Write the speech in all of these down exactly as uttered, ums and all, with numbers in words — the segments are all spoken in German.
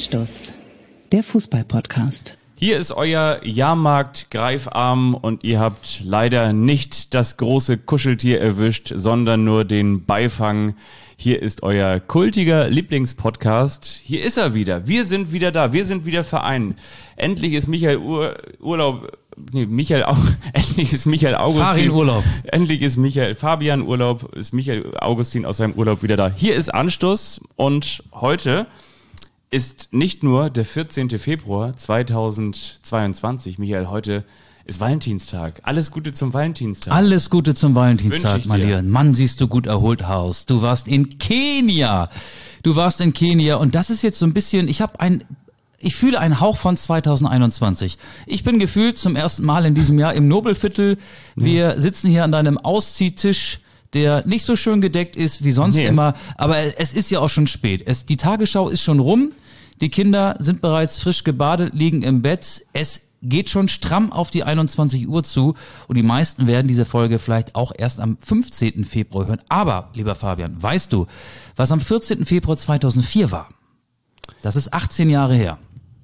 Anstoß, der Fußball-Podcast. Hier ist euer Jahrmarkt-Greifarm und ihr habt leider nicht das große Kuscheltier erwischt, sondern nur den Beifang. Hier ist euer kultiger Lieblingspodcast. Hier ist er wieder. Wir sind wieder da. Wir sind wieder Verein. Endlich ist Michael Ur- Urlaub... Nee, Michael auch. Endlich ist Michael Augustin. Farin Urlaub. Endlich ist Michael Fabian Urlaub. Ist Michael Augustin aus seinem Urlaub wieder da. Hier ist Anstoß und heute ist nicht nur der vierzehnten Februar zweitausendzweiundzwanzig. Michael, heute ist Valentinstag. Alles Gute zum Valentinstag. Alles Gute zum Valentinstag, mein dir. Lieber. Mann, siehst du gut erholt aus. Du warst in Kenia. Du warst in Kenia und das ist jetzt so ein bisschen, ich habe ein, ich fühle einen Hauch von zweitausendeinundzwanzig. Ich bin gefühlt zum ersten Mal in diesem Jahr im Nobelviertel. Wir ja. sitzen hier an deinem Ausziehtisch, der nicht so schön gedeckt ist wie sonst nee. immer. Aber es ist ja auch schon spät. Es, die Tagesschau ist schon rum. Die Kinder sind bereits frisch gebadet, liegen im Bett. Es geht schon stramm auf die einundzwanzig Uhr zu und die meisten werden diese Folge vielleicht auch erst am fünfzehnten Februar hören. Aber, lieber Fabian, weißt du, was am vierzehnten Februar zweitausendvier war? Das ist achtzehn Jahre her.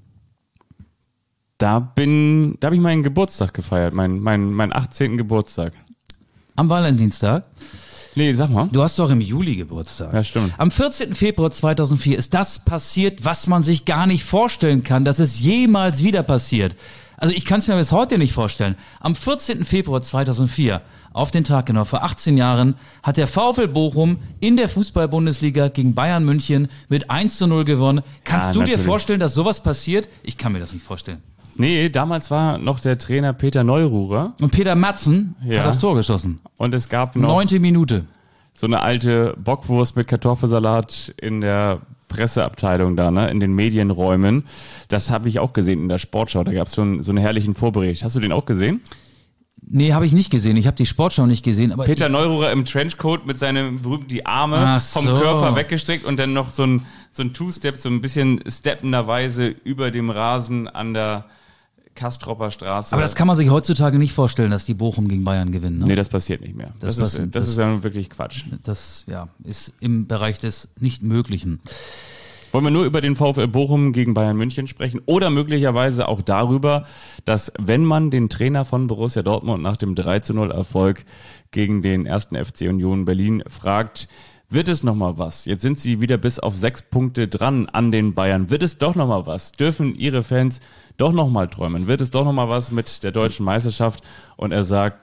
Da bin, da habe ich meinen Geburtstag gefeiert, meinen mein, mein achtzehnten Geburtstag. Am Valentinstag? Nee, sag mal. Du hast doch im Juli Geburtstag. Ja, stimmt. Am vierzehnten Februar zweitausendvier ist das passiert, was man sich gar nicht vorstellen kann, dass es jemals wieder passiert. Also ich kann es mir bis heute nicht vorstellen. Am vierzehnten Februar zweitausendvier, auf den Tag genau, vor achtzehn Jahren, hat der VfL Bochum in der Fußball-Bundesliga gegen Bayern München mit eins zu null gewonnen. Kannst ja, du natürlich. dir vorstellen, dass sowas passiert? Ich kann mir das nicht vorstellen. Nee, damals war noch der Trainer Peter Neururer. Und Peter Matzen ja. hat das Tor geschossen. Und es gab noch Neunte Minute. so eine alte Bockwurst mit Kartoffelsalat in der Presseabteilung da, ne, in den Medienräumen. Das habe ich auch gesehen in der Sportschau. Da gab es schon so einen herrlichen Vorbericht. Hast du den auch gesehen? Nee, habe ich nicht gesehen. Ich habe die Sportschau nicht gesehen. Aber Peter Neururer im Trenchcoat mit seinem berühmten, die Arme Ach vom so. Körper weggestreckt und dann noch so ein, so ein Two-Step, so ein bisschen steppenderweise über dem Rasen an der Kastropper Straße. Aber das kann man sich heutzutage nicht vorstellen, dass die Bochum gegen Bayern gewinnen. Ne? Nee, das passiert nicht mehr. Das, Das ist, was- das, das- ist ja wirklich Quatsch. Das ja, ist im Bereich des Nichtmöglichen. Wollen wir nur über den VfL Bochum gegen Bayern München sprechen oder möglicherweise auch darüber, dass wenn man den Trainer von Borussia Dortmund nach dem drei zu null Erfolg gegen den ersten F C Union Berlin fragt, wird es nochmal was? Jetzt sind sie wieder bis auf sechs Punkte dran an den Bayern. Wird es doch nochmal was? Dürfen ihre Fans doch nochmal träumen? Wird es doch nochmal was mit der deutschen Meisterschaft? Und er sagt,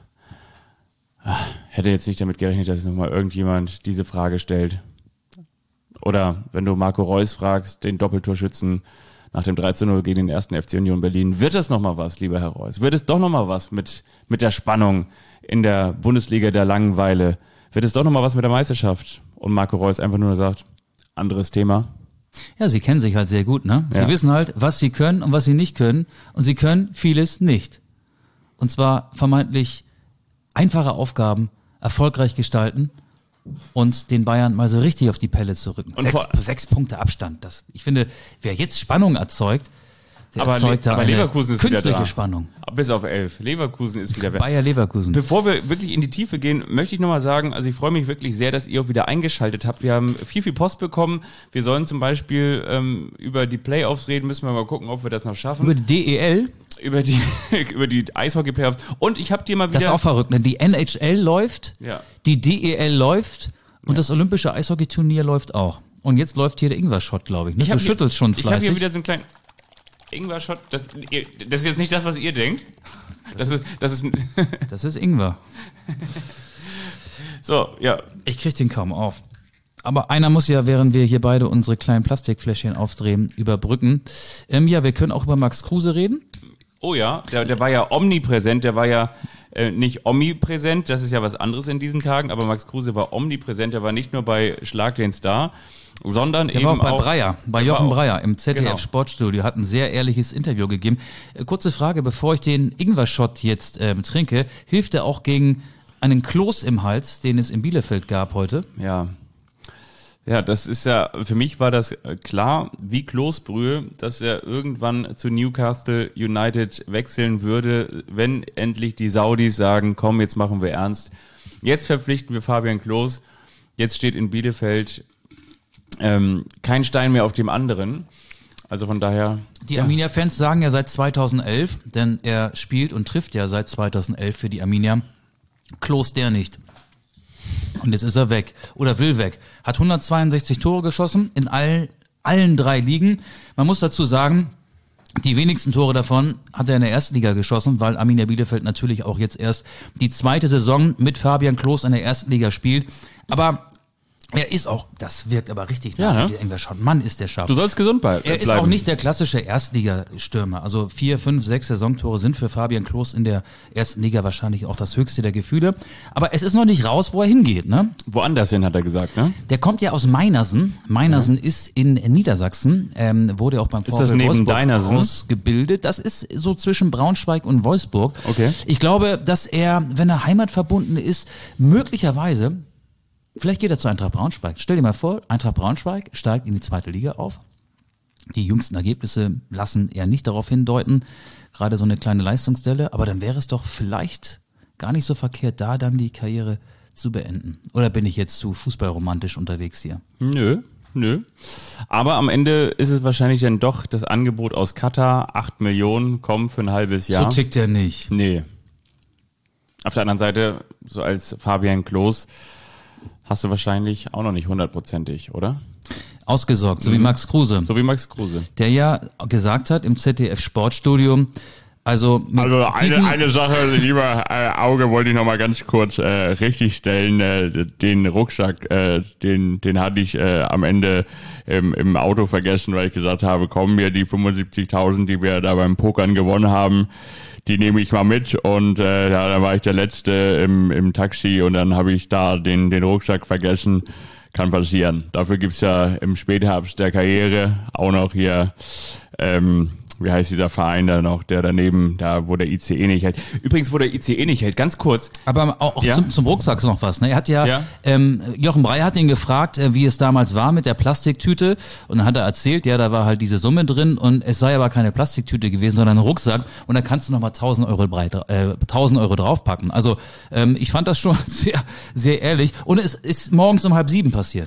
boah, hätte jetzt nicht damit gerechnet, dass nochmal irgendjemand diese Frage stellt. Oder wenn du Marco Reus fragst, den Doppeltorschützen nach dem drei zu null gegen den ersten F C Union Berlin, wird es nochmal was, lieber Herr Reus? Wird es doch nochmal was mit, mit der Spannung in der Bundesliga der Langeweile? Wird es doch nochmal was mit der Meisterschaft? Und Marco Reus einfach nur sagt, anderes Thema. Ja, sie kennen sich halt sehr gut, ne? Sie Ja. wissen halt, was sie können und was sie nicht können. Und sie können vieles nicht. Und zwar vermeintlich einfache Aufgaben erfolgreich gestalten und den Bayern mal so richtig auf die Pelle zu rücken. Und Sechs, vor- sechs Punkte Abstand. Das, ich finde, wer jetzt Spannung erzeugt, der Aber, erzeugt Le- da aber eine Leverkusen ist wieder künstliche da. Spannung. Bis auf elf. Leverkusen ist wieder weg. Bayer Leverkusen. Bevor wir wirklich in die Tiefe gehen, möchte ich nochmal sagen, also ich freue mich wirklich sehr, dass ihr auch wieder eingeschaltet habt. Wir haben viel, viel Post bekommen. Wir sollen zum Beispiel ähm, über die Playoffs reden, müssen wir mal gucken, ob wir das noch schaffen. Über die D E L, Über die, über die Eishockey-Playoffs. Und ich habe dir mal wieder... das ist auch verrückt, ne? Die N H L läuft, Ja. die D E L läuft und das olympische Eishockeyturnier läuft auch. Und jetzt läuft hier der Ingwer-Shot, glaube ich. Ne? Ich hab Du schüttelst schon Ich habe hier fleißig. wieder so einen kleinen Ingwer-Shot. Das, ihr- das ist jetzt nicht das, was ihr denkt. Das, ist, das ist, ein- Das ist Ingwer. so, ja. Ich krieg den kaum auf. Aber einer muss ja, während wir hier beide unsere kleinen Plastikfläschchen aufdrehen, überbrücken. Ähm, ja, wir können auch über Max Kruse reden. Oh ja, der, der war ja omnipräsent, der war ja äh, nicht omnipräsent, das ist ja was anderes in diesen Tagen, aber Max Kruse war omnipräsent, der war nicht nur bei Schlag den Star, sondern Der eben war auch bei auch Breyer, bei Der war Jochen auch- Breyer im Z D F Genau. Sportstudio, hat ein sehr ehrliches Interview gegeben. Äh, kurze Frage, bevor ich den Ingwer-Shot jetzt ähm, trinke, hilft er auch gegen einen Kloß im Hals, den es in Bielefeld gab heute? Ja. Ja, das ist ja, für mich war das äh, klar, wie Klosbrühe, dass er irgendwann zu Newcastle United wechseln würde, wenn endlich die Saudis sagen, komm, jetzt machen wir ernst. Jetzt verpflichten wir Fabian Klos. Jetzt steht in Bielefeld ähm, kein Stein mehr auf dem anderen. Also von daher... Die ja. Arminia-Fans sagen ja seit zweitausendelf, denn er spielt und trifft ja seit zweitausendelf für die Arminia. Klos der nicht. Und jetzt ist er weg. Oder will weg. Hat hundertzweiundsechzig Tore geschossen in all, allen drei Ligen. Man muss dazu sagen, die wenigsten Tore davon hat er in der ersten Liga geschossen, weil Arminia Bielefeld natürlich auch jetzt erst die zweite Saison mit Fabian Klos in der ersten Liga spielt. Aber er ist auch, das wirkt aber richtig ja, nach, ne? der Engler schaut. Mann, ist der scharf. Du sollst gesund bleiben. Er ist auch nicht der klassische Erstligastürmer. Also vier, fünf, sechs Saisontore sind für Fabian Klos in der ersten Liga wahrscheinlich auch das höchste der Gefühle. Aber es ist noch nicht raus, wo er hingeht, ne? Woanders hin, hat er gesagt, ne? Der kommt ja aus Meinersen. Meinersen ja. ist in Niedersachsen, ähm, wurde auch beim VfL Wolfsburg ausgebildet. Das ist so zwischen Braunschweig und Wolfsburg. Okay. Ich glaube, dass er, wenn er heimatverbunden ist, möglicherweise... Vielleicht geht er zu Eintracht Braunschweig. Stell dir mal vor, Eintracht Braunschweig steigt in die zweite Liga auf. Die jüngsten Ergebnisse lassen eher nicht darauf hindeuten, gerade so eine kleine Leistungsdelle. Aber dann wäre es doch vielleicht gar nicht so verkehrt, da dann die Karriere zu beenden. Oder bin ich jetzt zu fußballromantisch unterwegs hier? Nö, nö. Aber am Ende ist es wahrscheinlich dann doch das Angebot aus Katar, acht Millionen, kommen für ein halbes Jahr. So tickt er nicht. Nee. Auf der anderen Seite, so als Fabian Klos, hast du wahrscheinlich auch noch nicht hundertprozentig, oder? Ausgesorgt, so mhm. wie Max Kruse. So wie Max Kruse. Der ja gesagt hat im Z D F-Sportstudio, also mit Also eine, diesen eine Sache, lieber äh, Auge, wollte ich noch mal ganz kurz äh, richtig stellen. Äh, den Rucksack, äh, den den hatte ich äh, am Ende im, im Auto vergessen, weil ich gesagt habe, komm mir die fünfundsiebzigtausend, die wir da beim Pokern gewonnen haben, die nehme ich mal mit. Und äh, ja, dann war ich der Letzte im, im Taxi und dann habe ich da den, den Rucksack vergessen. Kann passieren. Dafür gibt's ja im Spätherbst der Karriere auch noch hier, ähm, wie heißt dieser Verein da noch, der daneben, da wo der I C E nicht hält. Übrigens, wo der I C E nicht hält, ganz kurz. Aber auch ja? zum, zum Rucksack noch was. Ne? Er hat ja, ja. Ähm, Jochen Breyer hat ihn gefragt, äh, wie es damals war mit der Plastiktüte. Und dann hat er erzählt, ja, da war halt diese Summe drin und es sei aber keine Plastiktüte gewesen, sondern ein Rucksack. Und da kannst du nochmal tausend Euro breit, äh, tausend Euro draufpacken. Also ähm, ich fand das schon sehr, sehr ehrlich. Und es ist morgens um halb sieben passiert.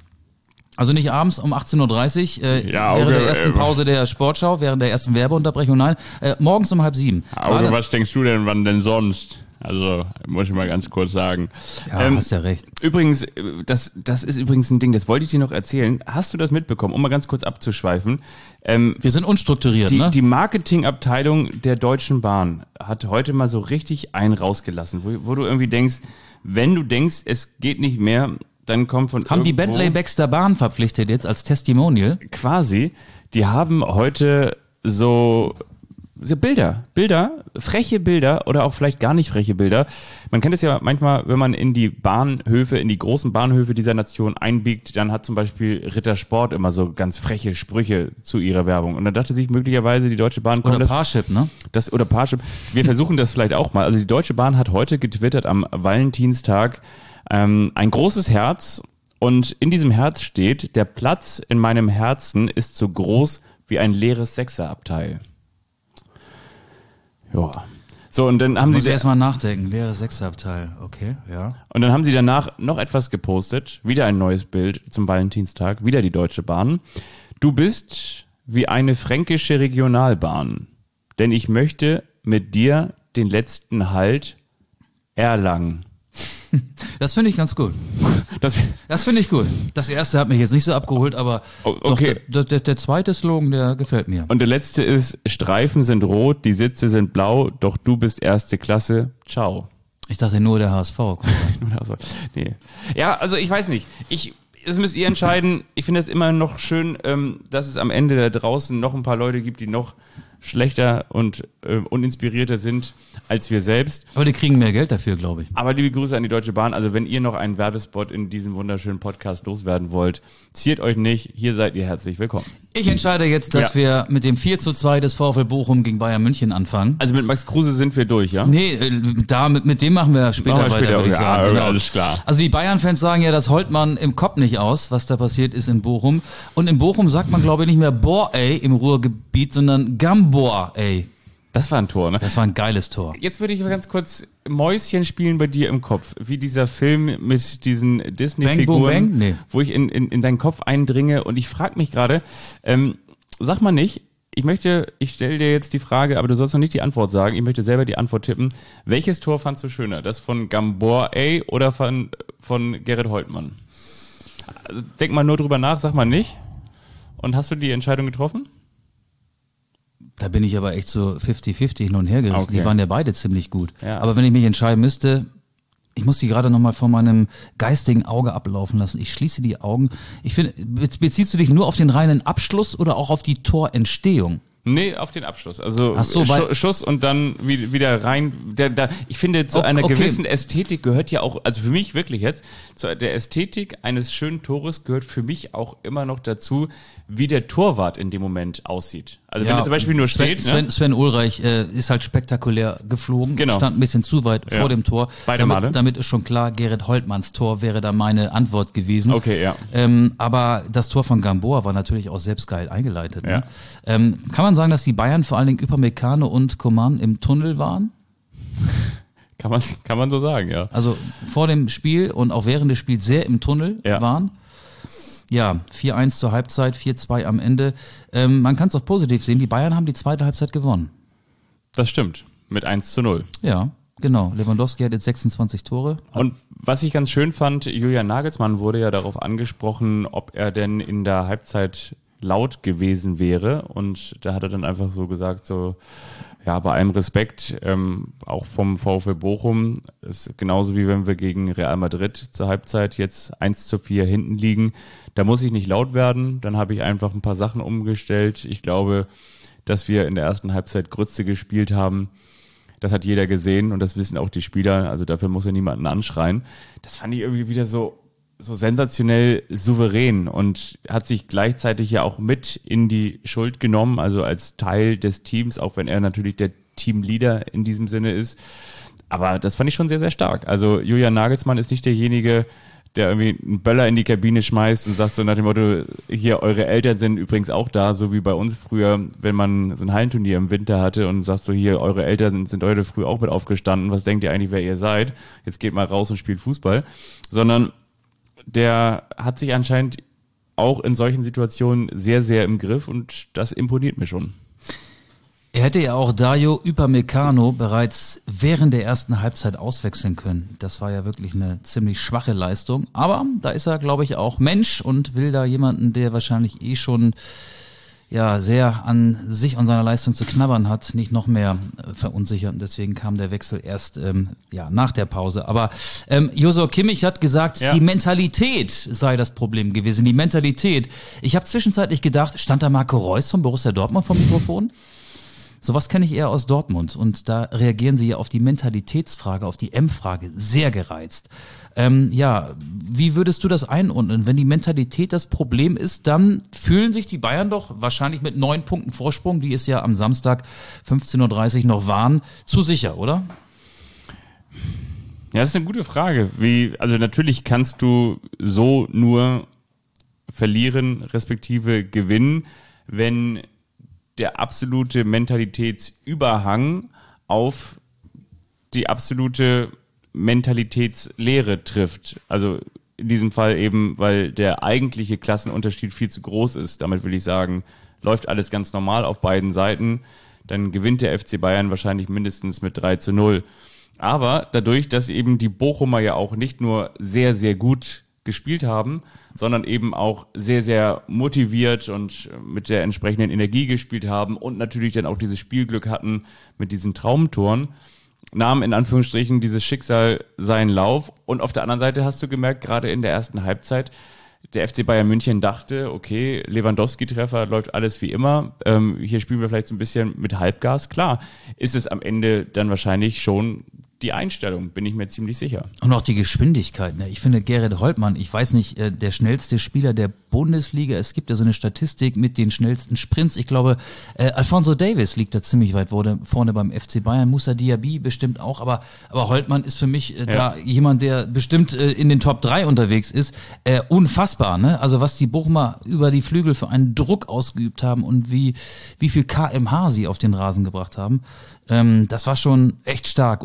Also nicht abends um achtzehn Uhr dreißig, äh, ja, während Auge, der ersten Pause der Sportschau, während der ersten Werbeunterbrechung, nein, äh, morgens um halb sieben. Auge, was denkst du denn, wann denn sonst? Also, muss ich mal ganz kurz sagen. Ja, ähm, hast ja recht. Übrigens, das, das ist übrigens ein Ding, das wollte ich dir noch erzählen. Hast du das mitbekommen, um mal ganz kurz abzuschweifen? Ähm, Wir sind unstrukturiert, die, ne? Die Marketingabteilung der Deutschen Bahn hat heute mal so richtig einen rausgelassen, wo, wo du irgendwie denkst, wenn du denkst, es geht nicht mehr, dann kommt von Haben die Bentley Baxter Bahn verpflichtet jetzt als Testimonial? Quasi. Die haben heute so, so Bilder, Bilder, freche Bilder oder auch vielleicht gar nicht freche Bilder. Man kennt es ja manchmal, wenn man in die Bahnhöfe, in die großen Bahnhöfe dieser Nation einbiegt, dann hat zum Beispiel Rittersport immer so ganz freche Sprüche zu ihrer Werbung. Und dann dachte sich möglicherweise die Deutsche Bahn... Oder Parship, ne? Das, oder Parship. Wir versuchen das vielleicht auch mal. Also die Deutsche Bahn hat heute getwittert am Valentinstag, Ähm, ein großes Herz und in diesem Herz steht, der Platz in meinem Herzen ist so groß wie ein leeres Sechserabteil. Ja. So, und dann haben Muss sie erstmal nachdenken, leeres Sechserabteil, okay, ja. Und dann haben sie danach noch etwas gepostet, wieder ein neues Bild zum Valentinstag, wieder die Deutsche Bahn. Du bist wie eine fränkische Regionalbahn, denn ich möchte mit dir den letzten Halt erlangen. Das finde ich ganz gut. Das, das finde ich gut. Das erste hat mich jetzt nicht so abgeholt, aber oh, okay. doch, der, der, der zweite Slogan, der gefällt mir. Und der letzte ist, Streifen sind rot, die Sitze sind blau, doch du bist erste Klasse. Ciao. Ich dachte nur der H S V. Nee. Ja, also ich weiß nicht. Ich, das müsst ihr entscheiden. Ich finde es immer noch schön, ähm, dass es am Ende da draußen noch ein paar Leute gibt, die noch schlechter und äh, uninspirierter sind als wir selbst. Aber die kriegen mehr Geld dafür, glaube ich. Aber liebe Grüße an die Deutsche Bahn. Also wenn ihr noch einen Werbespot in diesem wunderschönen Podcast loswerden wollt, ziert euch nicht. Hier seid ihr herzlich willkommen. Ich entscheide jetzt, dass ja. wir mit dem vier zu zwei des VfL Bochum gegen Bayern München anfangen. Also mit Max Kruse sind wir durch, ja? Nee, da, mit, mit dem machen wir später, machen wir später weiter, würde ich sagen. Ja, genau. Alles klar. Also die Bayern-Fans sagen ja, das holt man im Kopf nicht aus, was da passiert ist in Bochum. Und in Bochum sagt man, glaube ich, nicht mehr Boah, ey, im Ruhrgebiet, sondern Gamboa, ey. Das war ein Tor, ne? Das war ein geiles Tor. Jetzt würde ich mal ganz kurz Mäuschen spielen bei dir im Kopf. Wie dieser Film mit diesen Disney-Figuren, Bang, Boom, Bang? Nee. Wo ich in, in, in deinen Kopf eindringe und ich frage mich gerade, ähm, sag mal nicht. Ich möchte, ich stelle dir jetzt die Frage, aber du sollst noch nicht die Antwort sagen. Ich möchte selber die Antwort tippen. Welches Tor fandst du schöner? Das von Gamboa oder von, von Gerrit Holtmann? Also denk mal nur drüber nach, sag mal nicht. Und hast du die Entscheidung getroffen? Da bin ich aber echt so fifty fifty hin und her gerissen. Okay. Die waren ja beide ziemlich gut. Ja. Aber wenn ich mich entscheiden müsste, ich muss die gerade nochmal vor meinem geistigen Auge ablaufen lassen. Ich schließe die Augen. Ich finde, beziehst du dich nur auf den reinen Abschluss oder auch auf die Torentstehung? Nee, auf den Abschluss. Also Ach so, weil- Schuss und dann wieder rein. Der, der, ich finde, zu Okay, einer okay. gewissen Ästhetik gehört ja auch, also für mich wirklich jetzt, zu der Ästhetik eines schönen Tores gehört für mich auch immer noch dazu, wie der Torwart in dem Moment aussieht. Also wenn er zum Beispiel nur Sven, steht, Sven, ne? Sven Ulreich äh, ist halt spektakulär geflogen, Genau. stand ein bisschen zu weit Ja. vor dem Tor. Beide damit, Male. damit ist schon klar, Gerrit Holtmanns Tor wäre da meine Antwort gewesen. Okay, ja. Ähm, aber das Tor von Gamboa war natürlich auch selbst geil eingeleitet. Ne? Ja. Ähm, kann man sagen, dass die Bayern vor allen Dingen Upamecano und Coman im Tunnel waren? Kann man, kann man so sagen, ja. Also vor dem Spiel und auch während des Spiels sehr im Tunnel Ja. waren? Ja, vier eins zur Halbzeit, vier zwei am Ende. Ähm, man kann es auch positiv sehen, die Bayern haben die zweite Halbzeit gewonnen. Das stimmt. Mit eins zu null. Ja, genau. Lewandowski hat jetzt sechsundzwanzig Tore. Und was ich ganz schön fand, Julian Nagelsmann wurde ja darauf angesprochen, ob er denn in der Halbzeit laut gewesen wäre. Und da hat er dann einfach so gesagt, so, ja, bei allem Respekt, ähm, auch vom VfL Bochum, ist genauso wie wenn wir gegen Real Madrid zur Halbzeit jetzt eins zu vier hinten liegen. Da muss ich nicht laut werden. Dann habe ich einfach ein paar Sachen umgestellt. Ich glaube, dass wir in der ersten Halbzeit Grütze gespielt haben. Das hat jeder gesehen und das wissen auch die Spieler. Also dafür muss er niemanden anschreien. Das fand ich irgendwie wieder so, so sensationell souverän und hat sich gleichzeitig ja auch mit in die Schuld genommen, also als Teil des Teams, auch wenn er natürlich der Teamleader in diesem Sinne ist. Aber das fand ich schon sehr, sehr stark. Also Julian Nagelsmann ist nicht derjenige, der irgendwie einen Böller in die Kabine schmeißt und sagt so nach dem Motto, hier, eure Eltern sind übrigens auch da, so wie bei uns früher, wenn man so ein Hallenturnier im Winter hatte und sagt so, hier, eure Eltern sind, sind heute früh auch mit aufgestanden, was denkt ihr eigentlich, wer ihr seid? Jetzt geht mal raus und spielt Fußball. Sondern der hat sich anscheinend auch in solchen Situationen sehr, sehr im Griff und das imponiert mir schon. Er hätte ja auch Dario Upamecano bereits während der ersten Halbzeit auswechseln können. Das war ja wirklich eine ziemlich schwache Leistung. Aber da ist er, glaube ich, auch Mensch und will da jemanden, der wahrscheinlich eh schon ja sehr an sich und seiner Leistung zu knabbern hat, nicht noch mehr äh, verunsichern. Deswegen kam der Wechsel erst ähm, ja nach der Pause. Aber ähm, Joshua Kimmich hat gesagt, Ja. die Mentalität sei das Problem gewesen. Die Mentalität. Ich habe zwischenzeitlich gedacht, stand da Marco Reus von Borussia Dortmund vom Mikrofon? Sowas kenne ich eher aus Dortmund und da reagieren sie ja auf die Mentalitätsfrage, auf die M-Frage sehr gereizt. Ähm, ja, wie würdest du das einordnen? Wenn die Mentalität das Problem ist, dann fühlen sich die Bayern doch wahrscheinlich mit neun Punkten Vorsprung, die es ja am Samstag fünfzehn Uhr dreißig noch waren, zu sicher, oder? Ja, das ist eine gute Frage. Wie, also natürlich kannst du so nur verlieren, respektive gewinnen, wenn der absolute Mentalitätsüberhang auf die absolute Mentalitätslehre trifft. Also in diesem Fall eben, weil der eigentliche Klassenunterschied viel zu groß ist. Damit will ich sagen, läuft alles ganz normal auf beiden Seiten, dann gewinnt der F C Bayern wahrscheinlich mindestens mit drei zu null. Aber dadurch, dass eben die Bochumer ja auch nicht nur sehr, sehr gut gespielt haben, sondern eben auch sehr, sehr motiviert und mit der entsprechenden Energie gespielt haben und natürlich dann auch dieses Spielglück hatten mit diesen Traumtoren, nahm in Anführungsstrichen dieses Schicksal seinen Lauf. Und auf der anderen Seite hast du gemerkt, gerade in der ersten Halbzeit, der F C Bayern München dachte, okay, Lewandowski-Treffer, läuft alles wie immer. Ähm, hier spielen wir vielleicht so ein bisschen mit Halbgas. Klar, ist es am Ende dann wahrscheinlich schon die Einstellung, bin ich mir ziemlich sicher. Und auch die Geschwindigkeit. Ne? Ich finde Gerrit Holtmann, ich weiß nicht, äh, der schnellste Spieler der Bundesliga. Es gibt ja so eine Statistik mit den schnellsten Sprints. Ich glaube, äh, Alphonso Davies liegt da ziemlich weit vorne, vorne beim F C Bayern. Moussa Diaby bestimmt auch. Aber aber Holtmann ist für mich äh, Ja. da jemand, der bestimmt äh, in den Top drei unterwegs ist. Äh, unfassbar. Ne? Also was die Bochumer über die Flügel für einen Druck ausgeübt haben und wie wie viel Kilometer pro Stunde sie auf den Rasen gebracht haben. Ähm, das war schon echt stark. Und ich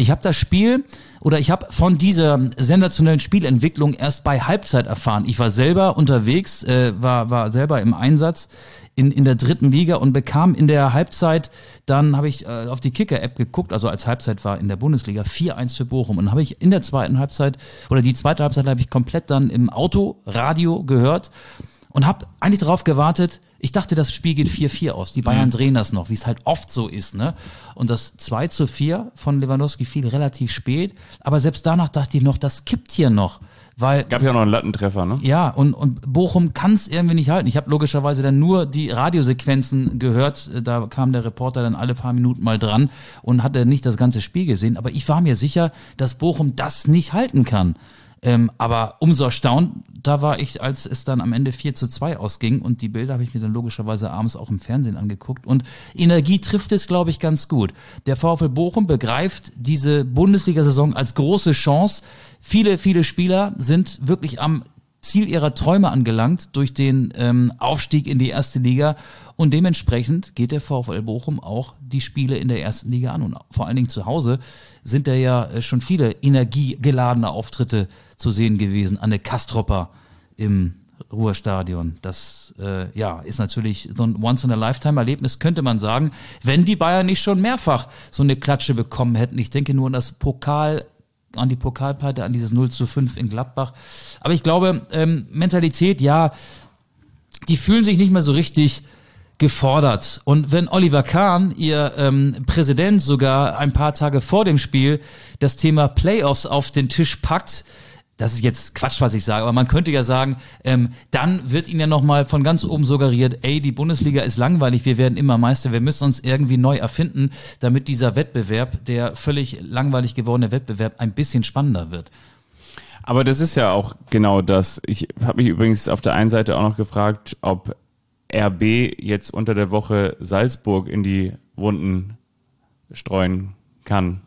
Ich habe das Spiel oder ich habe von dieser sensationellen Spielentwicklung erst bei Halbzeit erfahren. Ich war selber unterwegs, äh, war war selber im Einsatz in in der dritten Liga und bekam in der Halbzeit, dann habe ich äh, auf die Kicker-App geguckt, also als Halbzeit war in der Bundesliga vier eins für Bochum und habe ich in der zweiten Halbzeit oder die zweite Halbzeit habe ich komplett dann im Auto, Radio gehört und habe eigentlich darauf gewartet. Ich dachte, das Spiel geht vier vier aus. Die Bayern drehen das noch, wie es halt oft so ist, ne? Und das zwei zu vier von Lewandowski fiel relativ spät. Aber selbst danach dachte ich noch, das kippt hier noch. Weil, gab ja noch einen Lattentreffer, ne? Ja, und, und Bochum kann es irgendwie nicht halten. Ich habe logischerweise dann nur die Radiosequenzen gehört. Da kam der Reporter dann alle paar Minuten mal dran und hatte nicht das ganze Spiel gesehen. Aber ich war mir sicher, dass Bochum das nicht halten kann. Ähm, aber umso erstaunt, da war ich, als es dann am Ende vier zu zwei ausging und die Bilder habe ich mir dann logischerweise abends auch im Fernsehen angeguckt und Energie trifft es, glaube ich, ganz gut. Der VfL Bochum begreift diese Bundesliga-Saison als große Chance. Viele, viele Spieler sind wirklich am Ziel ihrer Träume angelangt durch den ähm, Aufstieg in die erste Liga und dementsprechend geht der VfL Bochum auch die Spiele in der ersten Liga an und vor allen Dingen zu Hause sind da ja schon viele energiegeladene Auftritte zu sehen gewesen. Anne Kastropper im Ruhrstadion. Das äh, ja ist natürlich so ein Once-in-a-Lifetime-Erlebnis, könnte man sagen, wenn die Bayern nicht schon mehrfach so eine Klatsche bekommen hätten. Ich denke nur an das Pokal an die Pokalpleite, an dieses null zu fünf in Gladbach. Aber ich glaube, ähm, Mentalität, ja, die fühlen sich nicht mehr so richtig gefordert. Und wenn Oliver Kahn, ihr ähm, Präsident, sogar ein paar Tage vor dem Spiel das Thema Playoffs auf den Tisch packt, das ist jetzt Quatsch, was ich sage, aber man könnte ja sagen, ähm, dann wird ihnen ja nochmal von ganz oben suggeriert, ey, die Bundesliga ist langweilig, wir werden immer Meister, wir müssen uns irgendwie neu erfinden, damit dieser Wettbewerb, der völlig langweilig gewordene Wettbewerb, ein bisschen spannender wird. Aber das ist ja auch genau das. Ich habe mich übrigens auf der einen Seite auch noch gefragt, ob R B jetzt unter der Woche Salzburg in die Wunden streuen kann.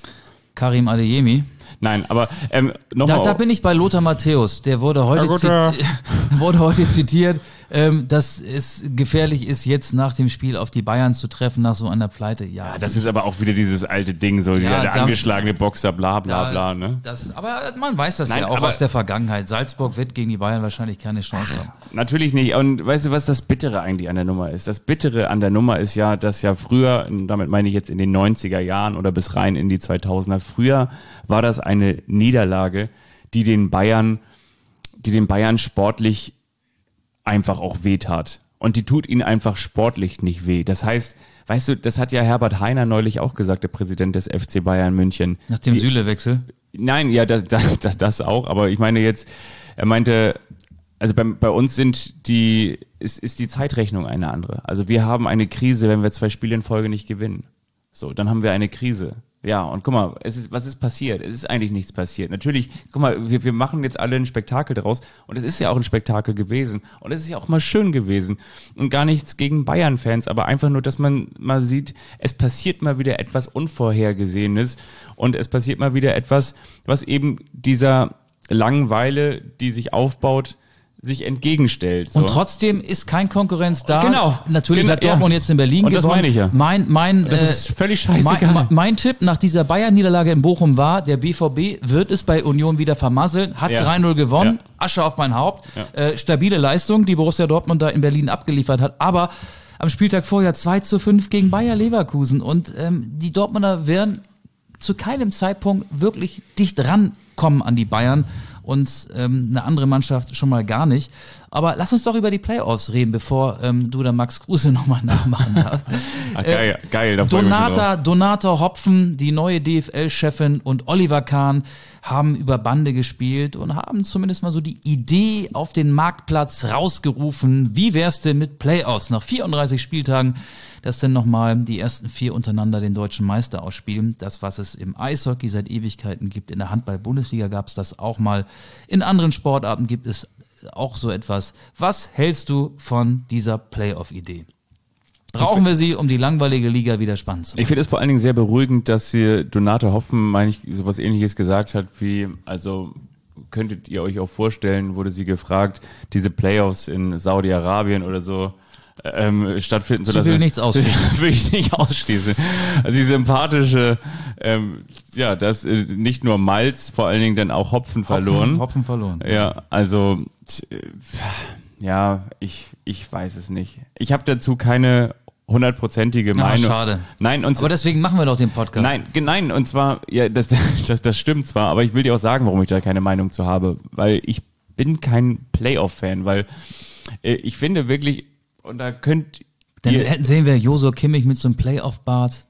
Karim Adeyemi. Nein, aber ähm, nochmal. Da, da bin ich bei Lothar Matthäus. Der wurde heute, gut, ja. ziti- wurde heute zitiert, ähm, dass es gefährlich ist, jetzt nach dem Spiel auf die Bayern zu treffen, nach so einer Pleite. Ja, Ja, das ist aber auch wieder dieses alte Ding, so Ja, der da- angeschlagene Boxer, bla bla da- bla. Ne? Das, aber man weiß das Nein, ja auch aber- aus der Vergangenheit. Salzburg wird gegen die Bayern wahrscheinlich keine Chance haben. Natürlich nicht. Und weißt du, was das Bittere eigentlich an der Nummer ist? Das Bittere an der Nummer ist ja, dass ja früher, und damit meine ich jetzt in den neunziger Jahren oder bis rein in die zweitausender, früher war das eine Niederlage, die den Bayern, die den Bayern sportlich einfach auch wehtat. Und die tut ihnen einfach sportlich nicht weh. Das heißt, weißt du, das hat ja Herbert Hainer neulich auch gesagt, der Präsident des F C Bayern München. Nach dem Die- Süle-Wechsel. Nein, ja, das, das, das auch, aber ich meine jetzt, er meinte, also bei, bei uns sind die, ist, ist die Zeitrechnung eine andere. Also wir haben eine Krise, wenn wir zwei Spiele in Folge nicht gewinnen. So, dann haben wir eine Krise. Ja, und guck mal, es ist, was ist passiert? Es ist eigentlich nichts passiert. Natürlich, guck mal, wir, wir machen jetzt alle ein Spektakel draus und es ist ja auch ein Spektakel gewesen und es ist ja auch mal schön gewesen und gar nichts gegen Bayern-Fans, aber einfach nur, dass man mal sieht, es passiert mal wieder etwas Unvorhergesehenes und es passiert mal wieder etwas, was eben dieser Langeweile, die sich aufbaut, sich entgegenstellt. So. Und trotzdem ist kein Konkurrenz da. Genau. Natürlich Genau, hat Dortmund ja. jetzt in Berlin Und das gewonnen. meine ich ja. Mein, mein, Das äh, ist völlig scheißegal. Mein, mein Tipp nach dieser Bayern-Niederlage in Bochum war, der B V B wird es bei Union wieder vermasseln, hat Ja. drei null gewonnen, Ja. Asche auf mein Haupt. Ja. Äh, stabile Leistung, die Borussia Dortmund da in Berlin abgeliefert hat, aber am Spieltag vorher zwei zu fünf gegen Bayer Leverkusen und ähm, die Dortmunder werden zu keinem Zeitpunkt wirklich dicht rankommen an die Bayern und ähm, eine andere Mannschaft schon mal gar nicht. Aber lass uns doch über die Playoffs reden, bevor ähm, du da Max Kruse nochmal nachmachen darfst. Ach, geil, geil, da freue ich mich schon Donata, drauf. Donata Hopfen, die neue D F L-Chefin und Oliver Kahn haben über Bande gespielt und haben zumindest mal so die Idee auf den Marktplatz rausgerufen. Wie wär's denn mit Playoffs nach vierunddreißig Spieltagen, dass denn nochmal die ersten vier untereinander den deutschen Meister ausspielen? Das, was es im Eishockey seit Ewigkeiten gibt, in der Handball-Bundesliga gab es das auch mal. In anderen Sportarten gibt es auch so etwas. Was hältst du von dieser Playoff-Idee? Brauchen wir sie, um die langweilige Liga wieder spannend zu machen? Ich finde es vor allen Dingen sehr beruhigend, dass hier Donate Hopfen, meine ich, sowas Ähnliches gesagt hat wie, also könntet ihr euch auch vorstellen, wurde sie gefragt, diese Playoffs in Saudi-Arabien oder so, ähm, stattfinden zu Sie lassen. will nichts ausschließen. Will ich nicht ausschließen. Also die sympathische, ähm, ja, dass äh, nicht nur Malz, vor allen Dingen dann auch Hopfen verloren. Hopfen, Hopfen verloren. Ja, also äh, ja, ich ich weiß es nicht. Ich habe dazu keine hundertprozentige Ah, Meinung. schade. Nein, und Aber deswegen machen wir doch den Podcast. Nein, ge- nein, und zwar, ja, das, das, das stimmt zwar, aber ich will dir auch sagen, warum ich da keine Meinung zu habe, weil ich bin kein Playoff-Fan, weil äh, ich finde wirklich, und da könnt Dann ihr, hätten sehen wir Josua Kimmich mit so einem Playoff-Bart.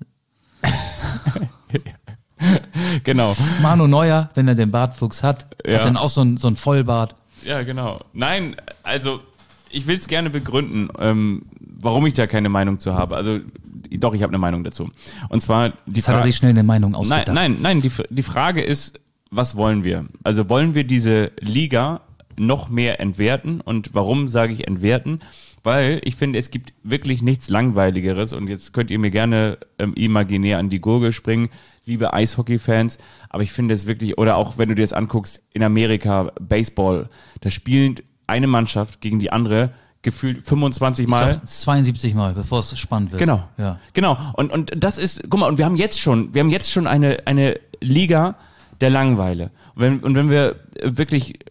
genau, Manu Neuer, wenn er den Bartfuchs hat, Ja. hat dann auch so ein, so ein Vollbart. ja, genau. Nein, also ich will es gerne begründen, ähm, warum ich da keine Meinung zu habe. Also doch, ich habe eine Meinung dazu. Und zwar die Jetzt hat er Frage. sich schnell eine Meinung Nein, ausgedacht. nein, nein, die, die Frage ist, was wollen wir? Also wollen wir diese Liga noch mehr entwerten? Und warum sage ich entwerten? Weil ich finde, es gibt wirklich nichts Langweiligeres und jetzt könnt ihr mir gerne ähm, imaginär an die Gurgel springen, liebe Eishockey-Fans, aber ich finde es wirklich, oder auch wenn du dir das anguckst, in Amerika, Baseball, da spielt eine Mannschaft gegen die andere gefühlt fünfundzwanzig Mal. Ich glaub, zweiundsiebzig Mal, bevor es spannend wird. Genau. Ja. Genau. Und, und das ist, guck mal, und wir haben jetzt schon, wir haben jetzt schon eine, eine Liga der Langeweile. Und wenn, und wenn wir wirklich,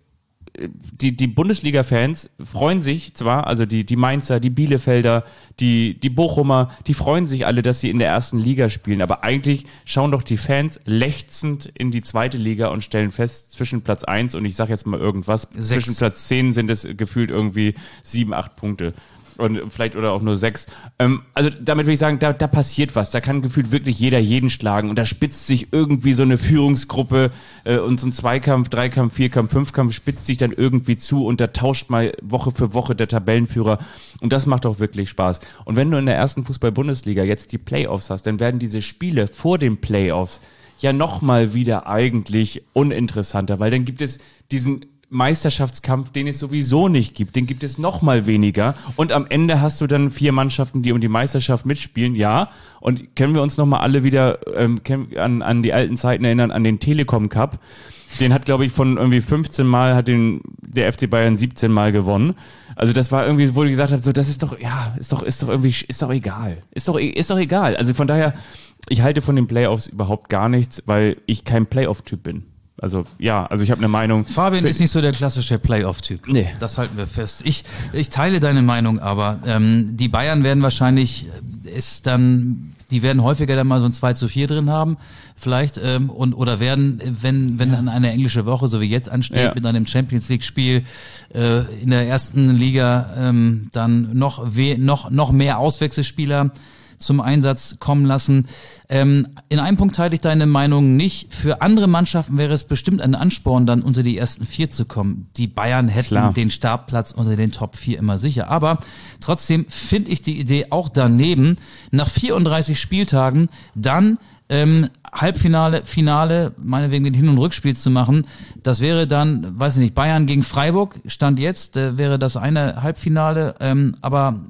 die, die Bundesliga-Fans freuen sich zwar, also die, die Mainzer, die Bielefelder, die, die Bochumer, die freuen sich alle, dass sie in der ersten Liga spielen. Aber eigentlich schauen doch die Fans lechzend in die zweite Liga und stellen fest, zwischen Platz eins und ich sag jetzt mal irgendwas, Sechs. zwischen Platz zehn sind es gefühlt irgendwie sieben, acht Punkte. Und vielleicht oder auch nur sechs. Ähm, also damit will ich sagen, da, da passiert was. Da kann gefühlt wirklich jeder jeden schlagen. Und da spitzt sich irgendwie so eine Führungsgruppe äh, und so ein Zweikampf, Dreikampf, Vierkampf, Fünfkampf spitzt sich dann irgendwie zu und da tauscht mal Woche für Woche der Tabellenführer. Und das macht auch wirklich Spaß. Und wenn du in der ersten Fußball-Bundesliga jetzt die Playoffs hast, dann werden diese Spiele vor den Playoffs ja nochmal wieder eigentlich uninteressanter, weil dann gibt es diesen Meisterschaftskampf, den es sowieso nicht gibt, den gibt es noch mal weniger und am Ende hast du dann vier Mannschaften, die um die Meisterschaft mitspielen, ja, und können wir uns noch mal alle wieder ähm, an, an die alten Zeiten erinnern, an den Telekom Cup, den hat, glaube ich, von irgendwie fünfzehn Mal hat den der F C Bayern siebzehn Mal gewonnen, also das war irgendwie, wo du gesagt hast, so, das ist doch, ja, ist doch, ist doch irgendwie, ist doch egal, ist doch, ist doch egal, also von daher, ich halte von den Playoffs überhaupt gar nichts, weil ich kein Playoff-Typ bin. Also ja, also ich habe eine Meinung. Fabian ist nicht so der klassische Playoff-Typ. Nee. Das halten wir fest. Ich, ich teile deine Meinung, aber ähm, die Bayern werden wahrscheinlich ist dann, die werden häufiger dann mal so ein zwei zu vier drin haben, vielleicht ähm, und oder werden, wenn wenn dann eine englische Woche, so wie jetzt ansteht, Ja. mit einem Champions League Spiel äh, in der ersten Liga ähm, dann noch we noch noch mehr Auswechselspieler zum Einsatz kommen lassen. Ähm, in einem Punkt teile ich deine Meinung nicht. Für andere Mannschaften wäre es bestimmt ein Ansporn, dann unter die ersten vier zu kommen. Die Bayern hätten Klar. den Startplatz unter den Top vier immer sicher. Aber trotzdem finde ich die Idee auch daneben, nach vierunddreißig Spieltagen dann ähm, Halbfinale, Finale, meinetwegen den Hin- und Rückspiel zu machen. Das wäre dann, weiß ich nicht, Bayern gegen Freiburg, Stand jetzt, äh, wäre das eine Halbfinale, ähm, aber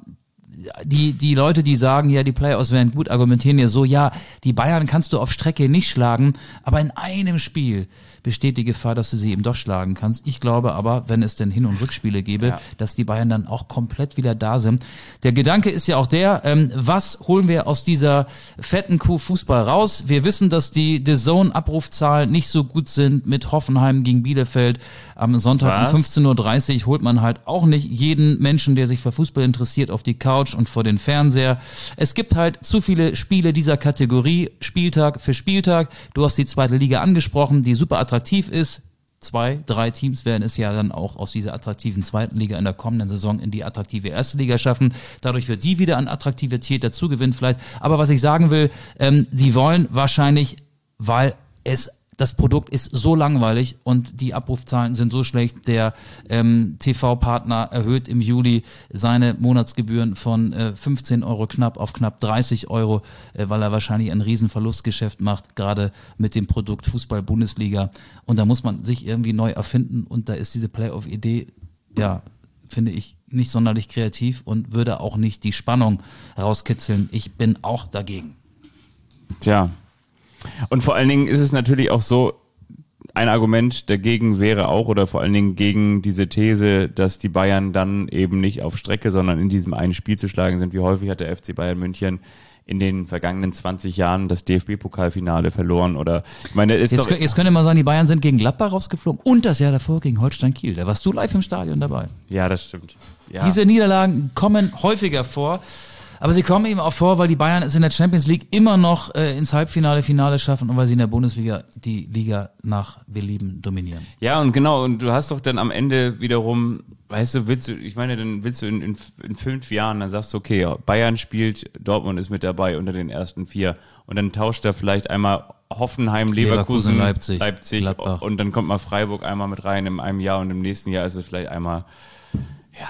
die die Leute, die sagen, ja, die Playoffs wären gut, argumentieren ja so, ja, die Bayern kannst du auf Strecke nicht schlagen, aber in einem Spiel besteht die Gefahr, dass du sie eben doch schlagen kannst. Ich glaube aber, wenn es denn Hin- und Rückspiele gäbe, Ja. dass die Bayern dann auch komplett wieder da sind. Der Gedanke ist ja auch der, ähm, was holen wir aus dieser fetten Kuh Fußball raus? Wir wissen, dass die D A Z N-Abrufzahlen nicht so gut sind mit Hoffenheim gegen Bielefeld. Am Sonntag Was? um fünfzehn Uhr dreißig holt man halt auch nicht jeden Menschen, der sich für Fußball interessiert, auf die Couch und vor den Fernseher. Es gibt halt zu viele Spiele dieser Kategorie, Spieltag für Spieltag. Du hast die zweite Liga angesprochen, die super attraktiv ist. Zwei, drei Teams werden es ja dann auch aus dieser attraktiven zweiten Liga in der kommenden Saison in die attraktive erste Liga schaffen. Dadurch wird die wieder an Attraktivität dazugewinnen vielleicht. Aber was ich sagen will, ähm, sie wollen wahrscheinlich, weil es das Produkt ist so langweilig und die Abrufzahlen sind so schlecht. Der ähm, T V-Partner erhöht im Juli seine Monatsgebühren von äh, fünfzehn Euro knapp auf knapp dreißig Euro, äh, weil er wahrscheinlich ein Riesenverlustgeschäft macht, gerade mit dem Produkt Fußball-Bundesliga. Und da muss man sich irgendwie neu erfinden und da ist diese Playoff-Idee, ja, finde ich nicht sonderlich kreativ und würde auch nicht die Spannung rauskitzeln. Ich bin auch dagegen. Tja. Und vor allen Dingen ist es natürlich auch so, ein Argument dagegen wäre auch, oder vor allen Dingen gegen diese These, dass die Bayern dann eben nicht auf Strecke, sondern in diesem einen Spiel zu schlagen sind. Wie häufig hat der F C Bayern München in den vergangenen zwanzig Jahren das D F B-Pokalfinale verloren? Oder ich meine, ist jetzt, doch, jetzt könnte man sagen, die Bayern sind gegen Gladbach rausgeflogen und das Jahr davor gegen Holstein Kiel. Da warst du live im Stadion dabei. Ja, das stimmt. Ja. Diese Niederlagen kommen häufiger vor. Aber sie kommen eben auch vor, weil die Bayern es in der Champions League immer noch äh, ins Halbfinale, Finale schaffen und weil sie in der Bundesliga die Liga nach Belieben dominieren. Ja, und genau, und du hast doch dann am Ende wiederum, weißt du, willst du, ich meine, dann willst du in, in, in fünf Jahren, dann sagst du, okay, Bayern spielt, Dortmund ist mit dabei unter den ersten vier und dann tauscht er vielleicht einmal Hoffenheim, Leverkusen, Leverkusen Leipzig, Leipzig Gladbach. Und dann kommt mal Freiburg einmal mit rein in einem Jahr und im nächsten Jahr ist es vielleicht einmal, ja,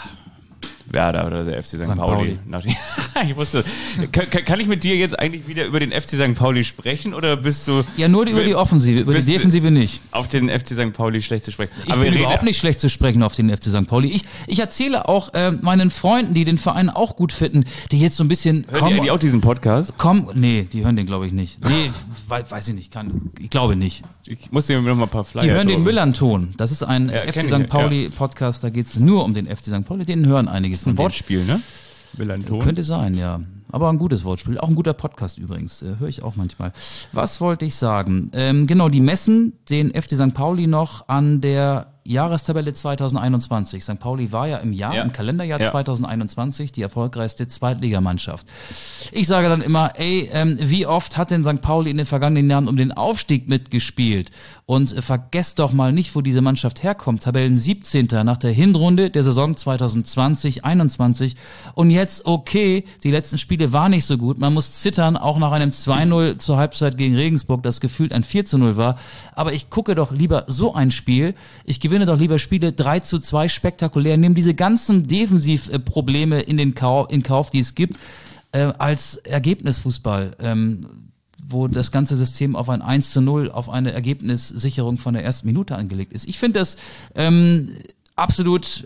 Werder oder der F C Sankt Sankt Pauli. Pauli. Ich wusste, kann, kann ich mit dir jetzt eigentlich wieder über den F C Sankt Pauli sprechen oder bist du... Ja, nur über die Offensive, über die Defensive nicht. Auf den F C Sankt Pauli schlecht zu sprechen. Ich Aber bin wir überhaupt reden, nicht schlecht zu sprechen auf den F C Sankt Pauli. Ich, ich erzähle auch äh, meinen Freunden, die den Verein auch gut finden, die jetzt so ein bisschen... Hören die eigentlich auch diesen Podcast? Komm, nee, die hören den glaube ich nicht. Nee, weiß, weiß ich nicht, kann, ich glaube nicht. Ich muss dir noch mal ein paar Flyer Die hören den drucken. Müllern-Ton. Das ist ein Ja, F kenn C ich, Sankt ja. Pauli-Podcast, da geht's nur um den F C Sankt Pauli, den hören einige Das ist von ein denen. Wortspiel, ne? Millanton. Könnte sein, ja. Aber ein gutes Wortspiel. Auch ein guter Podcast übrigens. Äh, höre ich auch manchmal. Was wollte ich sagen? Ähm, genau, die messen den F C Sankt Pauli noch an der Jahrestabelle zwanzig einundzwanzig. Sankt Pauli war ja im Jahr, Ja. im Kalenderjahr Ja. zwanzig einundzwanzig die erfolgreichste Zweitligamannschaft. Ich sage dann immer, ey, ähm, wie oft hat denn Sankt Pauli in den vergangenen Jahren um den Aufstieg mitgespielt? Und äh, vergesst doch mal nicht, wo diese Mannschaft herkommt. Tabellen siebzehnter nach der Hinrunde der Saison zwanzig zwanzig einundzwanzig. Und jetzt, okay, die letzten Spiele waren nicht so gut. Man muss zittern, auch nach einem zwei null zur Halbzeit gegen Regensburg, das gefühlt ein vier zu null war. Aber ich gucke doch lieber so ein Spiel. Ich gewinne doch lieber Spiele drei zu zwei spektakulär, nehme diese ganzen Defensivprobleme in den Kauf, in Kauf, die es gibt, äh, als Ergebnisfußball, ähm, wo das ganze System auf ein eins zu null, auf eine Ergebnissicherung von der ersten Minute angelegt ist. Ich finde das ähm, absolut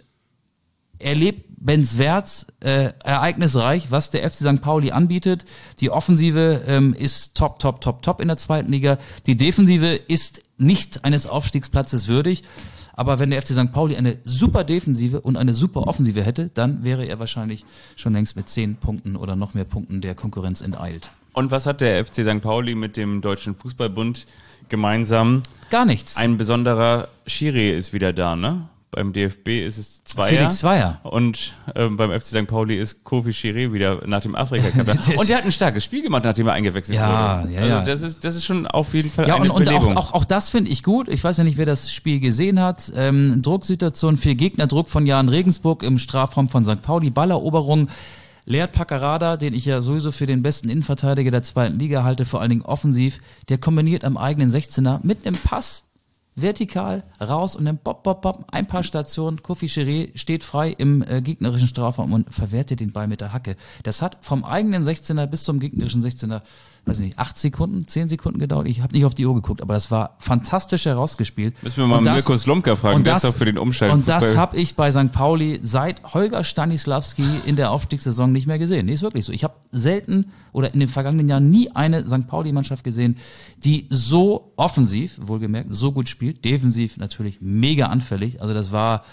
erlebenswert, äh, ereignisreich, was der F C Sankt Pauli anbietet. Die Offensive ähm, ist top, top, top, top in der zweiten Liga. Die Defensive ist nicht eines Aufstiegsplatzes würdig. Aber wenn der F C Sankt Pauli eine super Defensive und eine super Offensive hätte, dann wäre er wahrscheinlich schon längst mit zehn Punkten oder noch mehr Punkten der Konkurrenz enteilt. Und was hat der F C Sankt Pauli mit dem Deutschen Fußballbund gemeinsam? Gar nichts. Ein besonderer Schiri ist wieder da, ne? Beim D F B ist es Zweier. Felix Zweier. Und ähm, beim F C Sankt Pauli ist Kofi Schiri wieder nach dem Afrika-Cup. Und der hat ein starkes Spiel gemacht, nachdem er eingewechselt Ja, wurde. ja, also ja. das ist, das ist schon auf jeden Fall Ja, eine und, und Belebung. auch, auch, auch das finde ich gut. Ich weiß ja nicht, wer das Spiel gesehen hat. Ähm, Drucksituation, vier Gegner, Druck von Jan Regensburg im Strafraum von Sankt Pauli, Balleroberung. Leert Paccarada, den ich ja sowieso für den besten Innenverteidiger der zweiten Liga halte, vor allen Dingen offensiv, der kombiniert am eigenen sechzehner mit einem Pass vertikal raus und dann bop, bop, bop, ein paar Stationen, Kofi Schiri steht frei im äh, gegnerischen Strafraum und verwertet den Ball mit der Hacke. Das hat vom eigenen sechzehner bis zum gegnerischen sechzehner, weiß ich nicht, acht Sekunden, zehn Sekunden gedauert. Ich habe nicht auf die Uhr geguckt, aber das war fantastisch herausgespielt. Müssen wir mal Und das- Mirko Slomka fragen, und der das, ist doch für den Umschalt. Und das habe ich bei Sankt Pauli seit Holger Stanislawski in der Aufstiegssaison nicht mehr gesehen. Nee, ist wirklich so. Ich habe selten oder in den vergangenen Jahren nie eine Sankt Pauli-Mannschaft gesehen, die so offensiv, wohlgemerkt, so gut spielt. Defensiv natürlich mega anfällig. Also das war,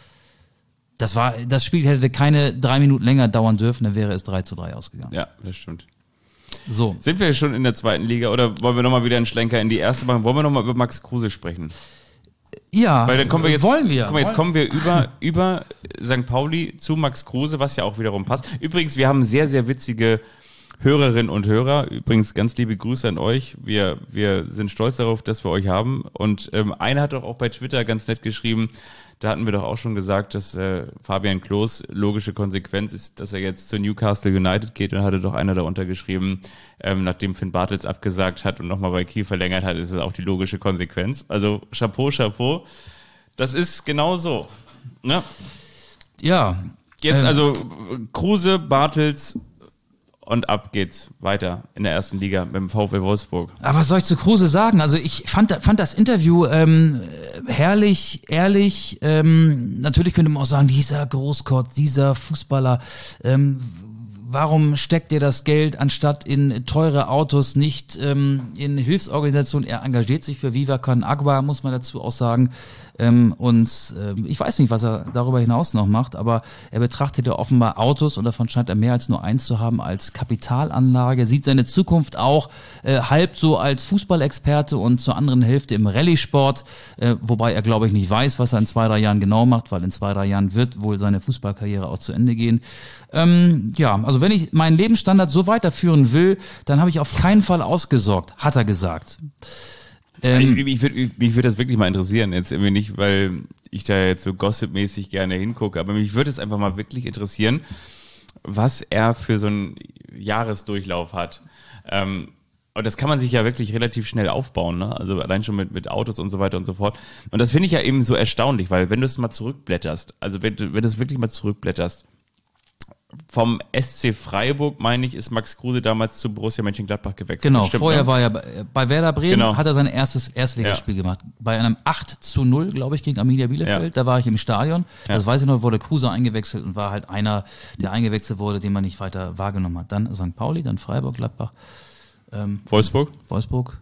das war, das Spiel hätte keine drei Minuten länger dauern dürfen, dann wäre es drei zu drei ausgegangen. Ja, das stimmt. So. Sind wir schon in der zweiten Liga oder wollen wir nochmal wieder einen Schlenker in die erste machen? Wollen wir nochmal über Max Kruse sprechen? Ja, Weil dann kommen wir jetzt, wollen wir. Guck mal, jetzt Wollen- kommen wir über, über Sankt Pauli zu Max Kruse, was ja auch wiederum passt. Übrigens, wir haben sehr, sehr witzige Hörerinnen und Hörer. Übrigens, ganz liebe Grüße an euch. Wir, wir sind stolz darauf, dass wir euch haben. Und ähm, einer hat doch auch bei Twitter ganz nett geschrieben, da hatten wir doch auch schon gesagt, dass äh, Fabian Klos logische Konsequenz ist, dass er jetzt zu Newcastle United geht. Und hatte doch einer darunter geschrieben, ähm, nachdem Finn Bartels abgesagt hat und nochmal bei Kiel verlängert hat, ist es auch die logische Konsequenz. Also Chapeau, Chapeau. Das ist genau so. Ne? Ja. Jetzt Ähm, also Kruse, Bartels und ab geht's weiter in der ersten Liga mit dem VfL Wolfsburg. Aber was soll ich zu Kruse sagen? Also ich fand, fand das Interview ähm, herrlich, ehrlich. Ähm, natürlich könnte man auch sagen, dieser Großkotz, dieser Fußballer, ähm, warum steckt ihr das Geld anstatt in teure Autos nicht ähm, in Hilfsorganisationen? Er engagiert sich für Viva Con Agua, muss man dazu auch sagen. Ähm, und äh, ich weiß nicht, was er darüber hinaus noch macht, aber er betrachtet ja offenbar Autos, und davon scheint er mehr als nur eins zu haben, als Kapitalanlage, sieht seine Zukunft auch äh, halb so als Fußballexperte und zur anderen Hälfte im Rallye-Sport, äh, wobei er, glaube ich, nicht weiß, was er in zwei, drei Jahren genau macht, weil in zwei, drei Jahren wird wohl seine Fußballkarriere auch zu Ende gehen. Ähm, ja, also wenn ich meinen Lebensstandard so weiterführen will, dann habe ich auf keinen Fall ausgesorgt, hat er gesagt. Ähm, ich, ich würde mich würde das wirklich mal interessieren, jetzt irgendwie nicht, weil ich da jetzt so gossipmäßig gerne hingucke, aber mich würde es einfach mal wirklich interessieren, was er für so einen Jahresdurchlauf hat. Ähm, und das kann man sich ja wirklich relativ schnell aufbauen, ne? Also allein schon mit mit Autos und so weiter und so fort. Und das finde ich ja eben so erstaunlich, weil wenn du es mal zurückblätterst, also wenn du, wenn du es wirklich mal zurückblätterst, vom S C Freiburg, meine ich, ist Max Kruse damals zu Borussia Mönchengladbach gewechselt. Genau, stimmt, vorher ne? war er bei, bei Werder Bremen, Genau. hat er sein erstes Erstligaspiel Ja. gemacht. Bei einem acht zu null, glaube ich, gegen Arminia Bielefeld, Ja. da war ich im Stadion. Ja. Das weiß ich noch, wurde Kruse eingewechselt und war halt einer, der eingewechselt wurde, den man nicht weiter wahrgenommen hat. Dann Sankt Pauli, dann Freiburg, Gladbach, ähm, Wolfsburg? Wolfsburg.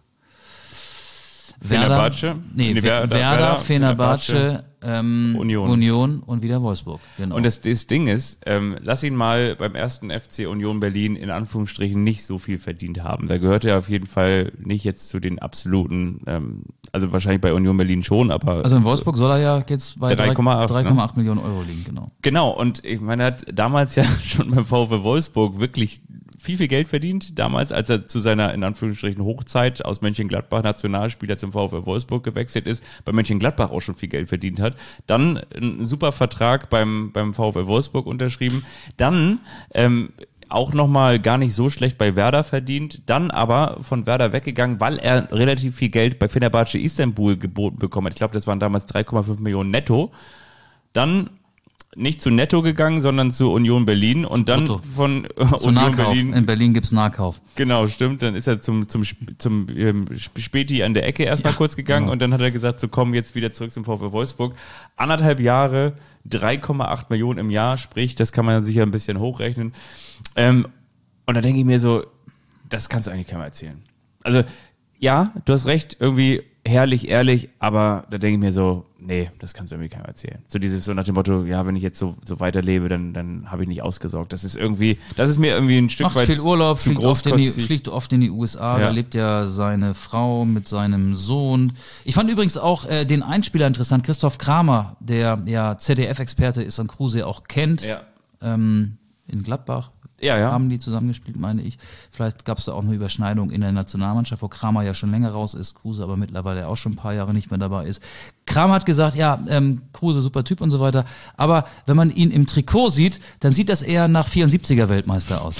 Fenerbahce? Nee, Nee, Werder, Werder, Werder, Fenerbahce, Fenerbahce, ähm, Union. Union und wieder Wolfsburg. Genau. Und das, das Ding ist, ähm, lass ihn mal beim ersten F C Union Berlin in Anführungsstrichen nicht so viel verdient haben. Da gehört er auf jeden Fall nicht jetzt zu den absoluten, ähm, also wahrscheinlich bei Union Berlin schon, aber... Also in Wolfsburg soll er ja jetzt bei drei Komma acht, drei Komma acht Millionen Euro liegen, genau. Genau, und ich meine, er hat damals ja schon beim VfL Wolfsburg wirklich viel, viel Geld verdient. Damals, als er zu seiner, in Anführungsstrichen, Hochzeit aus Mönchengladbach Nationalspieler zum VfL Wolfsburg gewechselt ist, bei Mönchengladbach auch schon viel Geld verdient hat. Dann einen super Vertrag beim, beim VfL Wolfsburg unterschrieben. Dann, ähm, auch nochmal gar nicht so schlecht bei Werder verdient, dann aber von Werder weggegangen, weil er relativ viel Geld bei Fenerbahce Istanbul geboten bekommen hat. Ich glaube, das waren damals drei Komma fünf Millionen netto. Dann nicht zu Netto gegangen, sondern zu Union Berlin und dann Brutto. von äh, Zu Union Nahkauf. Berlin. In Berlin gibt's Nahkauf. Genau, stimmt. Dann ist er zum zum zum ähm, Späti an der Ecke erstmal Ja, kurz gegangen genau. und dann hat er gesagt, so komm jetzt wieder zurück zum VfL Wolfsburg. Anderthalb Jahre, drei Komma acht Millionen im Jahr, sprich, das kann man sicher ein bisschen hochrechnen. Ähm, und da denke ich mir so, das kannst du eigentlich keinem erzählen. Also ja, du hast recht, irgendwie herrlich, ehrlich, aber da denke ich mir so, nee, das kannst du irgendwie keinem erzählen. So dieses, so nach dem Motto, ja, wenn ich jetzt so so weiterlebe, dann dann habe ich nicht ausgesorgt. Das ist irgendwie, das ist mir irgendwie ein Stück Macht weit viel Urlaub, zu fliegt oft, in die, großkotzig. fliegt oft in die U S A, Ja. da lebt ja seine Frau mit seinem Sohn. Ich fand übrigens auch äh, den Einspieler interessant, Christoph Kramer, der ja Z D F-Experte ist und Kruse auch kennt, Ja. ähm, in Gladbach. Ja, ja. Haben die zusammengespielt, meine ich. Vielleicht gab es da auch eine Überschneidung in der Nationalmannschaft, wo Kramer ja schon länger raus ist, Kruse aber mittlerweile auch schon ein paar Jahre nicht mehr dabei ist. Kramer hat gesagt, ja, ähm, Kruse super Typ und so weiter, aber wenn man ihn im Trikot sieht, dann sieht das eher nach vierundsiebziger Weltmeister aus.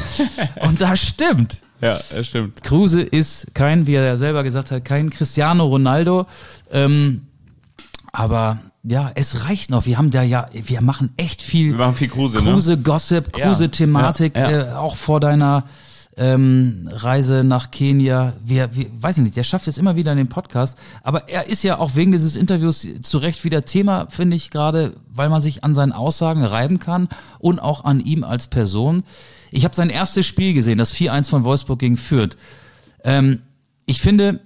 Und das stimmt. Ja, das stimmt. Kruse ist kein, wie er selber gesagt hat, kein Cristiano Ronaldo, ähm, aber ja, es reicht noch. Wir haben da ja, wir machen echt viel. Wir machen viel Kruse, ne? Kruse Gossip, Ja, Kruse Thematik, ja, ja. Äh, auch vor deiner ähm, Reise nach Kenia. Wir, wir, weiß ich nicht, der schafft es immer wieder in den Podcast. Aber er ist ja auch wegen dieses Interviews zu Recht wieder Thema, finde ich gerade, weil man sich an seinen Aussagen reiben kann und auch an ihm als Person. Ich habe sein erstes Spiel gesehen, das vier eins von Wolfsburg gegen Fürth. Ähm, ich finde,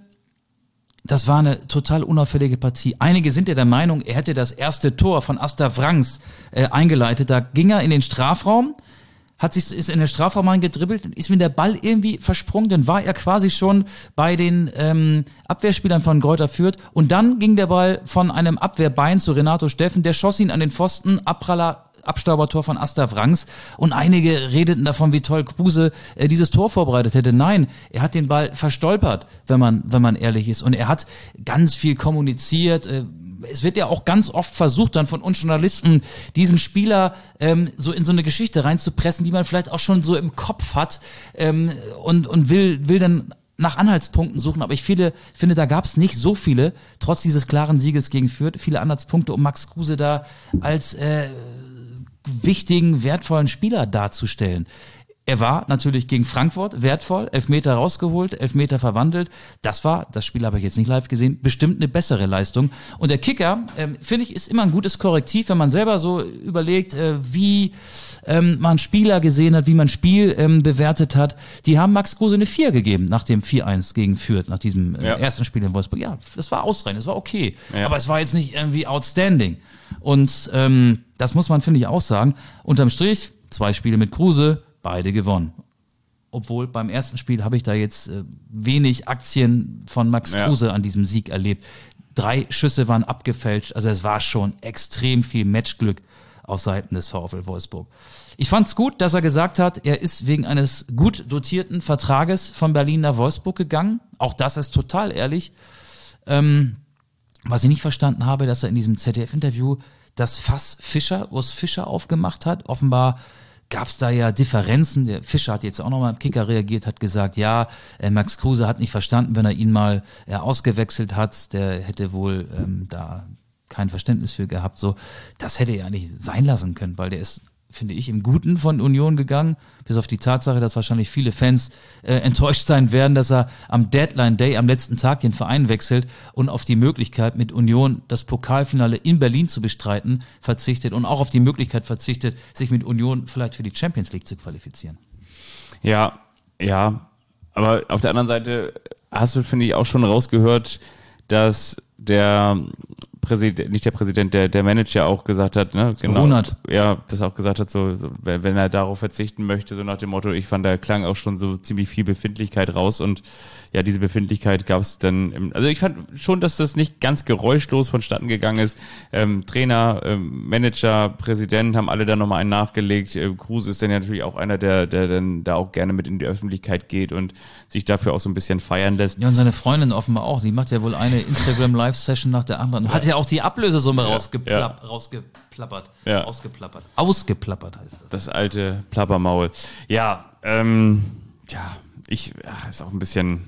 das war eine total unauffällige Partie. Einige sind ja der Meinung, er hätte das erste Tor von Asta Franks äh, eingeleitet. Da ging er in den Strafraum, hat sich ist in den Strafraum eingedribbelt und ist mit der Ball irgendwie versprungen. Dann war er quasi schon bei den ähm, Abwehrspielern von Greuther Fürth. Und dann ging der Ball von einem Abwehrbein zu Renato Steffen. Der schoss ihn an den Pfosten, Abpraller, Abstaubertor von Asta Franks und einige redeten davon, wie toll Kruse äh, dieses Tor vorbereitet hätte. Nein, er hat den Ball verstolpert, wenn man wenn man ehrlich ist. Und er hat ganz viel kommuniziert. Äh, es wird ja auch ganz oft versucht, dann von uns Journalisten diesen Spieler ähm, so in so eine Geschichte reinzupressen, die man vielleicht auch schon so im Kopf hat ähm, und und will will dann nach Anhaltspunkten suchen, aber ich finde, finde da gab es nicht so viele, trotz dieses klaren Sieges gegen Fürth, viele Anhaltspunkte, um Max Kruse da als äh, wichtigen, wertvollen Spieler darzustellen. Er war natürlich gegen Frankfurt wertvoll, Elfmeter rausgeholt, Elfmeter verwandelt. Das war, das Spiel habe ich jetzt nicht live gesehen, bestimmt eine bessere Leistung. Und der Kicker, ähm, finde ich, ist immer ein gutes Korrektiv, wenn man selber so überlegt, äh, wie ähm, man Spieler gesehen hat, wie man Spiel ähm, bewertet hat. Die haben Max Kruse eine vier gegeben nach dem vier eins gegen Fürth, nach diesem äh, ja. ersten Spiel in Wolfsburg. Ja, das war ausreichend, das war okay. Ja. Aber es war jetzt nicht irgendwie outstanding. Und ähm, das muss man, finde ich, auch sagen. Unterm Strich, zwei Spiele mit Kruse, beide gewonnen. Obwohl beim ersten Spiel habe ich da jetzt äh, wenig Aktien von Max Ja. Kruse an diesem Sieg erlebt. Drei Schüsse waren abgefälscht, also es war schon extrem viel Matchglück aus Seiten des VfL Wolfsburg. Ich fand es gut, dass er gesagt hat, er ist wegen eines gut dotierten Vertrages von Berlin nach Wolfsburg gegangen. Auch das ist total ehrlich. Ähm, was ich nicht verstanden habe, dass er in diesem Z D F-Interview das Fass Fischer, Urs Fischer aufgemacht hat. Offenbar gab es da ja Differenzen. Der Fischer hat jetzt auch nochmal im Kicker reagiert, hat gesagt, ja, äh, Max Kruse hat nicht verstanden, wenn er ihn mal äh, ausgewechselt hat. Der hätte wohl ähm, da kein Verständnis für gehabt. So, das hätte er nicht sein lassen können, weil der ist, finde ich, im Guten von Union gegangen, bis auf die Tatsache, dass wahrscheinlich viele Fans äh, enttäuscht sein werden, dass er am Deadline Day, am letzten Tag den Verein wechselt und auf die Möglichkeit, mit Union das Pokalfinale in Berlin zu bestreiten, verzichtet und auch auf die Möglichkeit verzichtet, sich mit Union vielleicht für die Champions League zu qualifizieren. Ja, ja, aber auf der anderen Seite hast du, finde ich, auch schon rausgehört, dass der Präsident, nicht der Präsident, der, der Manager auch gesagt hat, ne, genau, Runert. ja, das auch gesagt hat, so, so, wenn wenn er darauf verzichten möchte, so nach dem Motto, ich fand, da klang auch schon so ziemlich viel Befindlichkeit raus und ja, diese Befindlichkeit gab es dann, im, also ich fand schon, dass das nicht ganz geräuschlos vonstatten gegangen ist. Ähm, Trainer, ähm, Manager, Präsident haben alle da nochmal einen nachgelegt. Äh, Kruse ist dann ja natürlich auch einer, der, der dann da auch gerne mit in die Öffentlichkeit geht und sich dafür auch so ein bisschen feiern lässt. Ja, und seine Freundin offenbar auch. Die macht ja wohl eine Instagram-Live-Session nach der anderen. Hat ja auch die Ablösesumme Ja, rausgeplapp, ja. rausgeplappert. Ja. Ausgeplappert. Ausgeplappert heißt das. Das alte Plappermaul. Ja, ähm, ja, ich, ja, ist auch ein bisschen,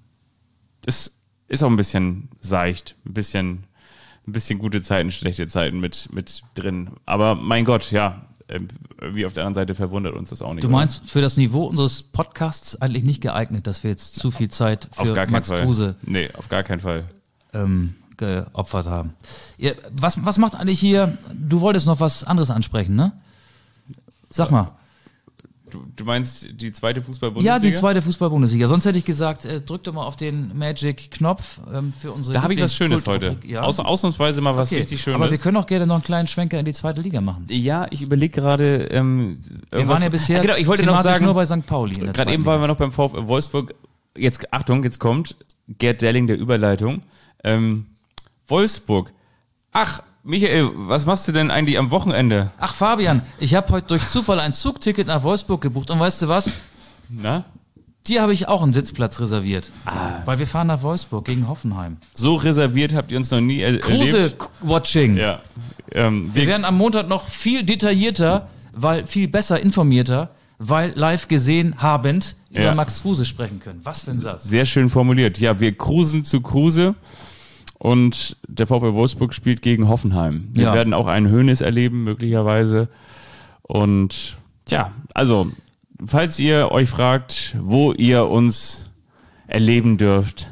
ist, ist auch ein bisschen seicht, ein bisschen, ein bisschen gute Zeiten, schlechte Zeiten mit, mit drin. Aber mein Gott, ja, wie auf der anderen Seite verwundert uns das auch nicht. Du meinst, oder? Für das Niveau unseres Podcasts eigentlich nicht geeignet, dass wir jetzt zu viel Zeit für auf gar keinen Max Fall. Kruse Nee, auf gar keinen Fall. ähm, geopfert haben. Ihr, was, was macht eigentlich hier, du wolltest noch was anderes ansprechen, ne? Sag mal. Du, du meinst die zweite Fußball-Bundesliga? Ja, die zweite Fußball-Bundesliga. Sonst hätte ich gesagt, äh, drück doch mal auf den Magic-Knopf ähm, für unsere Da habe ich was Schönes heute. Lieblingskultrubrik. Ja. Aus, ausnahmsweise mal was Okay, richtig Schönes. aber wir können auch gerne noch einen kleinen Schwenker in die zweite Liga machen. Ja, ich überlege gerade. Ähm, Wir waren ja bisher ah, genau, ich wollte noch thematisch sagen, nur bei Sankt Pauli. in der gerade eben zweiten waren wir noch beim VfL Wolfsburg. Jetzt, Achtung, jetzt kommt Gerd Delling der Überleitung. Ähm, Wolfsburg. Ach, Michael, was machst du denn eigentlich am Wochenende? Ach Fabian, ich habe heute durch Zufall ein Zugticket nach Wolfsburg gebucht und weißt du was? Na? Dir habe ich auch einen Sitzplatz reserviert. Ah. Weil wir fahren nach Wolfsburg gegen Hoffenheim. So reserviert habt ihr uns noch nie er erlebt. Kruse-Watching. Ja. Ähm, Wir wir, werden am Montag noch viel detaillierter, weil viel besser informierter, weil live gesehen habend über Ja. Max Kruse sprechen können. Was für ein Satz. sehr schön formuliert. Ja, wir cruisen zu Kruse und der VfL Wolfsburg spielt gegen Hoffenheim. Wir Ja. werden auch einen Hoeneß erleben, möglicherweise. Und ja, also, falls ihr euch fragt, wo ihr uns erleben dürft.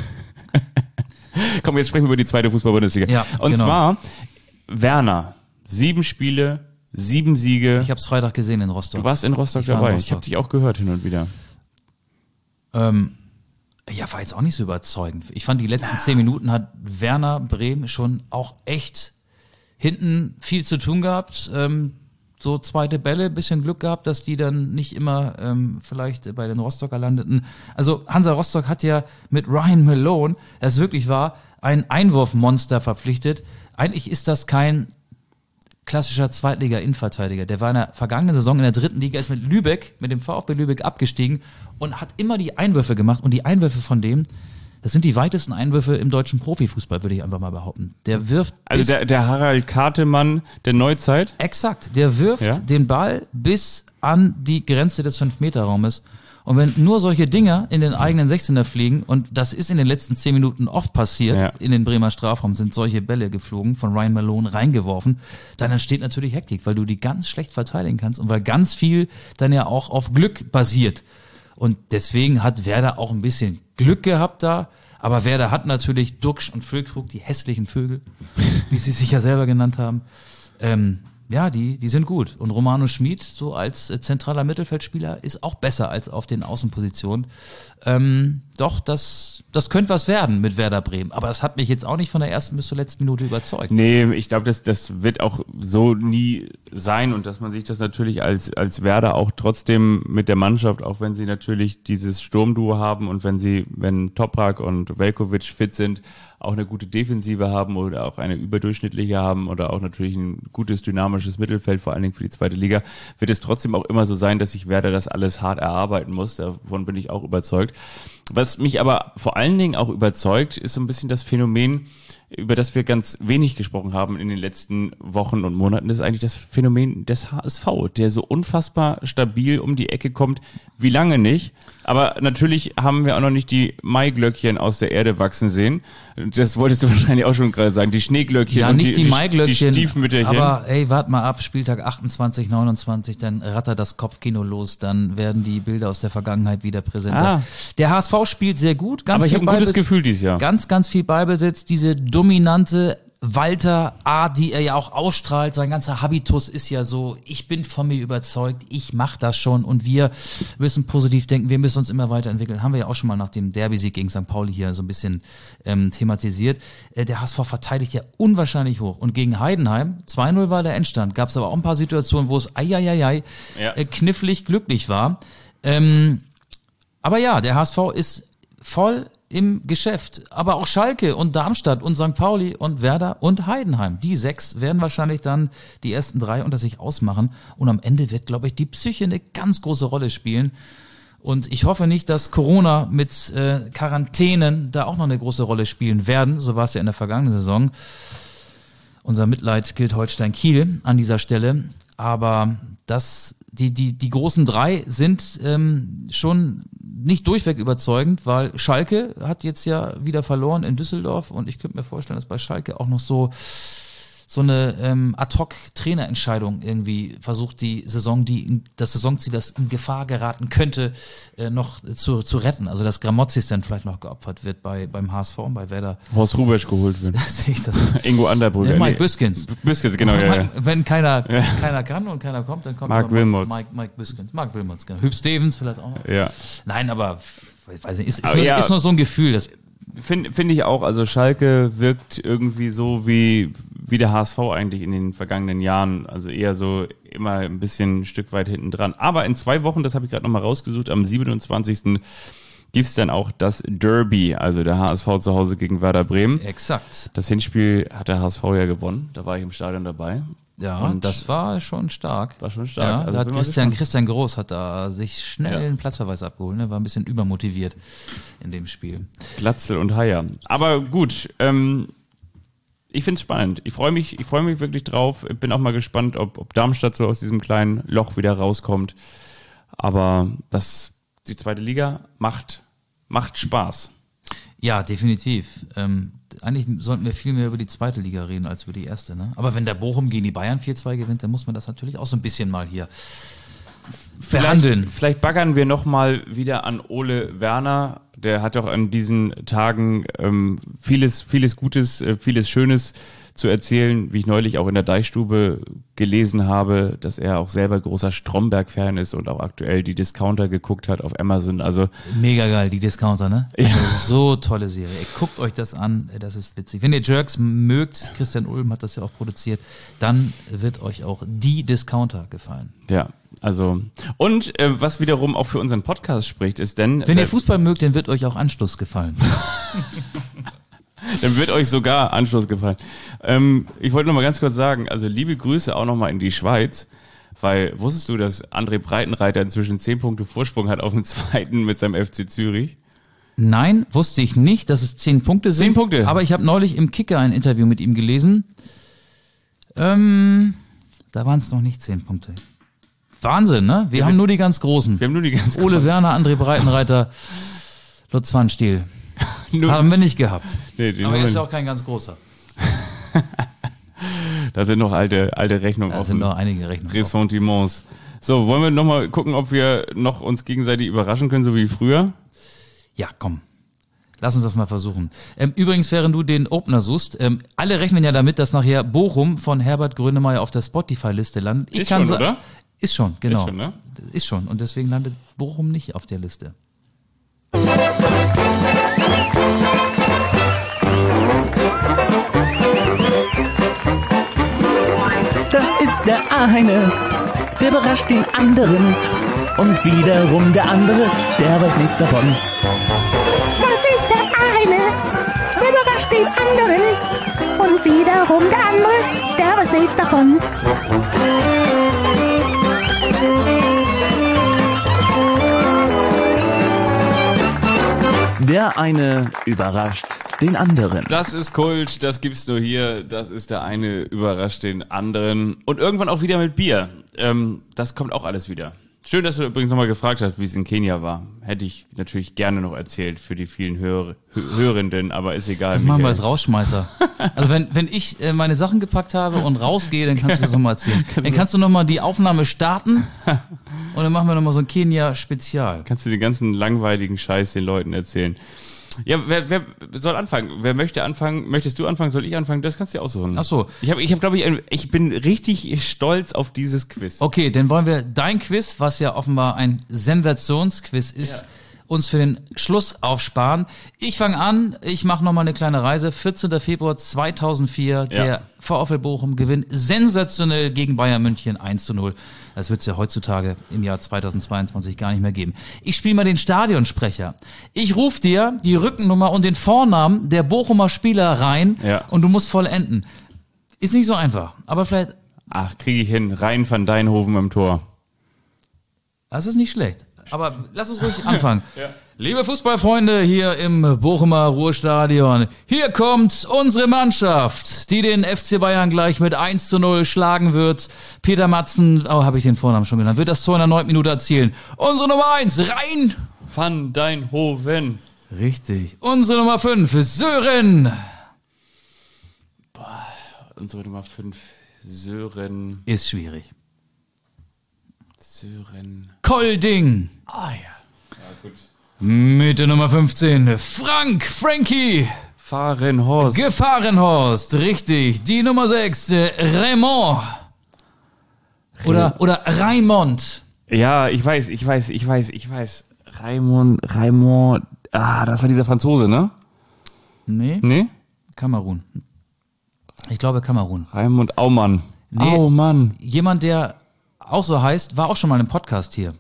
Komm, jetzt sprechen wir über die zweite Fußball-Bundesliga. Ja, und genau. zwar Werner. Sieben Spiele, sieben Siege. Ich habe es Freitag gesehen in Rostock. Du warst in Rostock Ich war in dabei. Rostock. Ich habe dich auch gehört hin und wieder. Ähm, ja, war jetzt auch nicht so überzeugend. Ich fand, die letzten zehn Minuten hat Werner Bremen schon auch echt hinten viel zu tun gehabt. Ähm, so zweite Bälle, bisschen Glück gehabt, dass die dann nicht immer ähm, vielleicht bei den Rostocker landeten. Also Hansa Rostock hat ja mit Ryan Malone, das wirklich war, ein Einwurfmonster verpflichtet. Eigentlich ist das kein klassischer Zweitliga-Innenverteidiger. Der war in der vergangenen Saison in der dritten Liga, ist mit Lübeck, mit dem VfB Lübeck abgestiegen und hat immer die Einwürfe gemacht. Und die Einwürfe von dem, das sind die weitesten Einwürfe im deutschen Profifußball, würde ich einfach mal behaupten. Der wirft Also bis, der, der Harald Kartemann der Neuzeit. exakt, der wirft Ja? den Ball bis an die Grenze des fünf Meter Raumes Und wenn nur solche Dinger in den eigenen sechzehner fliegen, und das ist in den letzten zehn Minuten oft passiert, ja. in den Bremer Strafraum sind solche Bälle geflogen, von Ryan Malone reingeworfen, dann entsteht natürlich Hektik, weil du die ganz schlecht verteidigen kannst und weil ganz viel dann ja auch auf Glück basiert. Und deswegen hat Werder auch ein bisschen Glück gehabt da, aber Werder hat natürlich Duxch und Füllkrug, die hässlichen Vögel, wie sie sich ja selber genannt haben, ähm, ja, die, die sind gut. Und Romano Schmid, so als äh, zentraler Mittelfeldspieler, ist auch besser als auf den Außenpositionen. Ähm, doch, das, das könnte was werden mit Werder Bremen. Aber das hat mich jetzt auch nicht von der ersten bis zur letzten Minute überzeugt. Nee, ich glaube, das, das wird auch so nie sein und dass man sich das natürlich als, als Werder auch trotzdem mit der Mannschaft, auch wenn sie natürlich dieses Sturmduo haben und wenn sie, wenn Toprak und Veljkovic fit sind, auch eine gute Defensive haben oder auch eine überdurchschnittliche haben oder auch natürlich ein gutes dynamisches Mittelfeld, vor allen Dingen für die zweite Liga, wird es trotzdem auch immer so sein, dass sich Werder das alles hart erarbeiten muss. Davon bin ich auch überzeugt. Was mich aber vor allen Dingen auch überzeugt, ist so ein bisschen das Phänomen, über das wir ganz wenig gesprochen haben in den letzten Wochen und Monaten. Das ist eigentlich das Phänomen des H S V, der so unfassbar stabil um die Ecke kommt, wie lange nicht. Aber natürlich haben wir auch noch nicht die Maiglöckchen aus der Erde wachsen sehen. Das wolltest du wahrscheinlich auch schon gerade sagen. Die Schneeglöckchen ja, und nicht die, die Maiglöckchen, die Stiefmütterchen. aber ey, wart mal ab, Spieltag achtundzwanzig, neunundzwanzig, dann rattert das Kopfkino los, dann werden die Bilder aus der Vergangenheit wieder präsenter. Ah. Der H S V spielt sehr gut. Ganz Aber ich viel habe ein gutes Ballbesitz, Gefühl dieses Jahr. Ganz, ganz viel Ballbesitz, diese dominante Walter A, die er ja auch ausstrahlt, sein ganzer Habitus ist ja so, ich bin von mir überzeugt, ich mach das schon und wir müssen positiv denken, wir müssen uns immer weiterentwickeln. Haben wir ja auch schon mal nach dem Derby-Sieg gegen Sankt Pauli hier so ein bisschen ähm, thematisiert. Äh, der H S V verteidigt ja unwahrscheinlich hoch und gegen Heidenheim, zwei null war der Endstand, gab es aber auch ein paar Situationen, wo es eieiei Ja. äh, knifflig glücklich war. Ähm, aber ja, der H S V ist voll im Geschäft. Aber auch Schalke und Darmstadt und Sankt Pauli und Werder und Heidenheim. Die sechs werden wahrscheinlich dann die ersten drei unter sich ausmachen. Und am Ende wird, glaube ich, die Psyche eine ganz große Rolle spielen. Und ich hoffe nicht, dass Corona mit äh, Quarantänen da auch noch eine große Rolle spielen werden. So war es ja in der vergangenen Saison. Unser Mitleid gilt Holstein Kiel an dieser Stelle. Aber das, die, die, die großen drei sind ähm, schon nicht durchweg überzeugend, weil Schalke hat jetzt ja wieder verloren in Düsseldorf und ich könnte mir vorstellen, dass bei Schalke auch noch so so eine ähm, Ad-Hoc-Trainerentscheidung irgendwie versucht, die Saison, die das Saisonziel, das in Gefahr geraten könnte, äh, noch zu zu retten. Also dass Gramotzis dann vielleicht noch geopfert wird bei beim H S V und bei Werder. Horst Rubesch geholt wird. Das sehe ich das. Ingo Anderbrügger. Äh, Mike Nee. Büskens. Büskens, genau. Ja, ja. Wenn keiner Ja. keiner kann und keiner kommt, dann kommt Mark aber Wilmots. Mike, Mike Büskens. Mark Wilmots, genau. Hüb Stevens vielleicht auch noch. ja. Nein, aber weiß nicht, ist, ist, Aber nur, ja. ist nur so ein Gefühl, das Finde find ich auch, also Schalke wirkt irgendwie so wie, wie der H S V eigentlich in den vergangenen Jahren, also eher so immer ein bisschen ein Stück weit hinten dran. Aber in zwei Wochen, das habe ich gerade nochmal rausgesucht, am siebenundzwanzigsten gibt's dann auch das Derby, also der H S V zu Hause gegen Werder Bremen. exakt. Das Hinspiel hat der H S V ja gewonnen, da war ich im Stadion dabei. Ja, Und das war schon stark. War schon stark. Ja, Also da hat bin mal Christian, gespannt. Christian Groß hat da sich schnell Ja. einen Platzverweis abgeholt, ne? War ein bisschen übermotiviert in dem Spiel. Glatzel und Haier. Aber gut, ähm, ich find's spannend. Ich freue mich, ich freue mich wirklich drauf. Ich bin auch mal gespannt, ob, ob Darmstadt so aus diesem kleinen Loch wieder rauskommt. Aber das, die zweite Liga macht, macht Spaß. Ja, definitiv. Ähm, eigentlich sollten wir viel mehr über die zweite Liga reden als über die erste, ne? Aber wenn der Bochum gegen die Bayern vier zwei gewinnt, dann muss man das natürlich auch so ein bisschen mal hier verhandeln. Vielleicht, vielleicht baggern wir nochmal wieder an Ole Werner. Der hat doch an diesen Tagen ähm, vieles, vieles Gutes, äh, vieles Schönes zu erzählen, wie ich neulich auch in der Deichstube gelesen habe, dass er auch selber großer Stromberg-Fan ist und auch aktuell die Discounter geguckt hat auf Amazon. Also Mega geil, die Discounter, ne? Ja. Also so tolle Serie. Ey, guckt euch das an, das ist witzig. Wenn ihr Jerks mögt, Christian Ulm hat das ja auch produziert, dann wird euch auch die Discounter gefallen. ja, also und äh, was wiederum auch für unseren Podcast spricht, ist denn, Wenn äh, ihr Fußball mögt, dann wird euch auch Anschluss gefallen. dann wird euch sogar Anschluss gefallen. Ähm, ich wollte noch mal ganz kurz sagen, also liebe Grüße auch noch mal in die Schweiz, weil wusstest du, dass André Breitenreiter inzwischen zehn Punkte Vorsprung hat auf dem zweiten mit seinem F C Zürich? Nein, wusste ich nicht, dass es zehn Punkte sind. Zehn Punkte. Aber ich habe neulich im Kicker ein Interview mit ihm gelesen. Ähm, da waren es noch nicht zehn Punkte. Wahnsinn, ne? Wir Ja, haben wir- nur die ganz Großen. Wir haben nur die ganz Ole Werner, André Breitenreiter, Lutz Pfannstiel. Nur- Haben wir nicht gehabt. Nee, den Aber haben er ist wir ja auch kein ganz großer. Da sind noch alte, alte Rechnungen Da offen. sind noch einige Rechnungen. Ressentiments. So, wollen wir nochmal gucken, ob wir noch uns gegenseitig überraschen können, so wie früher? Ja, komm. Lass uns das mal versuchen. Ähm, übrigens, während du den Opener suchst, ähm, alle rechnen ja damit, dass nachher Bochum von Herbert Grönemeyer auf der Spotify-Liste landet. Ich Ist kann schon, sa- oder? Ist schon, genau. Ist schon, ne? Ist schon. Und deswegen landet Bochum nicht auf der Liste. Das ist der eine, der überrascht den anderen. Und wiederum der andere, der weiß nichts davon. Das ist der eine, der überrascht den anderen. Und wiederum der andere, der weiß nichts davon. Der eine überrascht den anderen. Das ist Kult, das gibt's nur hier. Das ist der eine, überrascht den anderen. Und irgendwann auch wieder mit Bier. Ähm, das kommt auch alles wieder. Schön, dass du übrigens nochmal gefragt hast, wie es in Kenia war. Hätte ich natürlich gerne noch erzählt für die vielen Hör Hö- Hörenden, aber ist egal. Das machen wir Michael. als Rausschmeißer. Also wenn, wenn ich äh, meine Sachen gepackt habe und rausgehe, dann kannst du das nochmal erzählen. Dann kannst du nochmal die Aufnahme starten und dann machen wir nochmal so ein Kenia-Spezial. Kannst du den ganzen langweiligen Scheiß den Leuten erzählen. Ja, wer, wer soll anfangen? Wer möchte anfangen? Möchtest du anfangen? Soll ich anfangen? Das kannst du dir aussuchen. Ach so. Ich habe, ich hab, glaube ich, ein, ich bin richtig stolz auf dieses Quiz. Okay, dann wollen wir dein Quiz, was ja offenbar ein Sensationsquiz ist, Ja. uns für den Schluss aufsparen. Ich fange an, ich mache nochmal eine kleine Reise. vierzehnter Februar zweitausendvier, Ja. der VfL Bochum gewinnt sensationell gegen Bayern München eins zu null. Das wird es ja heutzutage im Jahr zweitausendzweiundzwanzig gar nicht mehr geben. Ich spiele mal den Stadionsprecher. Ich rufe dir die Rückennummer und den Vornamen der Bochumer Spieler rein Ja. und du musst vollenden. Ist nicht so einfach, aber vielleicht, Ach, kriege ich hin. Rein van Dijnhoven im Tor. das ist nicht schlecht. Aber lass uns ruhig anfangen. Liebe Fußballfreunde hier im Bochumer Ruhrstadion, hier kommt unsere Mannschaft, die den F C Bayern gleich mit eins zu null schlagen wird. Peter Matzen, oh, habe ich den Vornamen schon genannt, wird das Tor in der neunten Minute erzielen. Unsere Nummer eins, rein! Van Dijnhoven. Richtig. Unsere Nummer fünf, Sören. Unsere Nummer fünf. Sören. Ist schwierig. Sören. Kolding. Ah ja. Ja, gut. Mit der Nummer fünfzehn, Frank, Frankie. Fahrenhorst. Gefahrenhorst, richtig. Die Nummer sechs, äh, Raymond. Oder, oder Raimond. Ja, ich weiß, ich weiß, ich weiß, ich weiß. Raimond, Raimond. Ah, das war dieser Franzose, ne? Nee, Nee? Kamerun. Ich glaube Kamerun. Raimund Aumann. Nee. Aumann. Jemand, der auch so heißt, war auch schon mal im Podcast hier.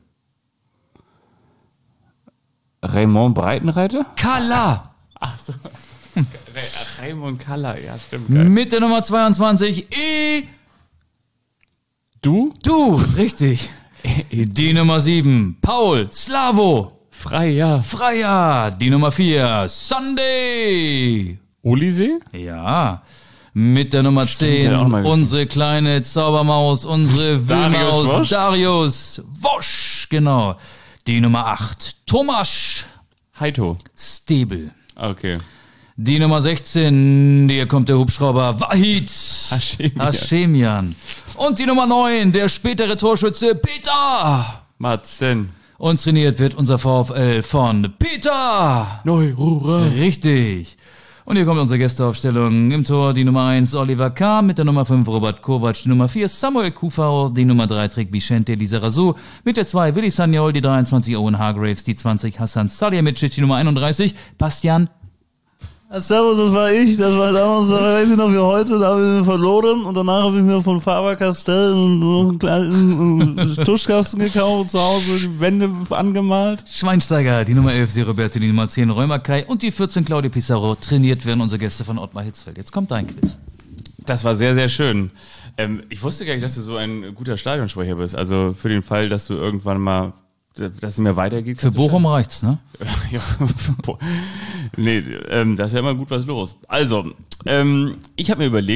Raymond Breitenreiter? Kala. Ach so. Ach, Raimund Kaller, ja, stimmt. Geil. Mit der Nummer zweiundzwanzig, E. Du? Du, richtig. Die Nummer sieben, Paul Slavo. Frei, ja. Freier. Die Nummer vier, Sunday. Olisee? Ja. Mit der Nummer zehn, der hat auch mal gespielt. unsere kleine Zaubermaus, unsere Darius Wühlmaus, Wosch? Darius Wosch, genau. Die Nummer acht, Thomas Heito. Stebel. Okay. Die Nummer sechzehn, hier kommt der Hubschrauber, Wahid Hashemian. Hashemian. Und die Nummer neun, der spätere Torschütze, Peter. Matzen. Und trainiert wird unser VfL von Peter. Neurura. Richtig. Und hier kommt unsere Gästeaufstellung. Im Tor die Nummer eins Oliver K. mit der Nummer fünf Robert Kovac, die Nummer vier Samuel Kufau, die Nummer drei trägt Vicente Lizarazu, mit der zwei Willi Sagnol, die dreiundzwanzig Owen Hargraves, die zwanzig Hassan Salihamidzic, die Nummer einunddreißig Bastian. Servus, das war ich, das war damals, da weiß ich noch wie heute, da habe ich mir verloren und danach habe ich mir von Faber-Castell einen kleinen Tuschkasten gekauft, zu Hause die Wände angemalt. Schweinsteiger, die Nummer elf Roberti, die Nummer zehn Römer Kai und die vierzehn Claudio Pizarro. Trainiert werden unsere Gäste von Ottmar Hitzfeld. Jetzt kommt dein Quiz. Das war sehr, sehr schön. Ähm, ich wusste gar nicht, dass du so ein guter Stadionsprecher bist. Also für den Fall, dass du irgendwann mal, dass es mir weitergeht. Für Bochum reicht's, ne? Ja, boah. Nee, ähm, da ist ja immer gut was los. Also, ähm, ich habe mir überlegt,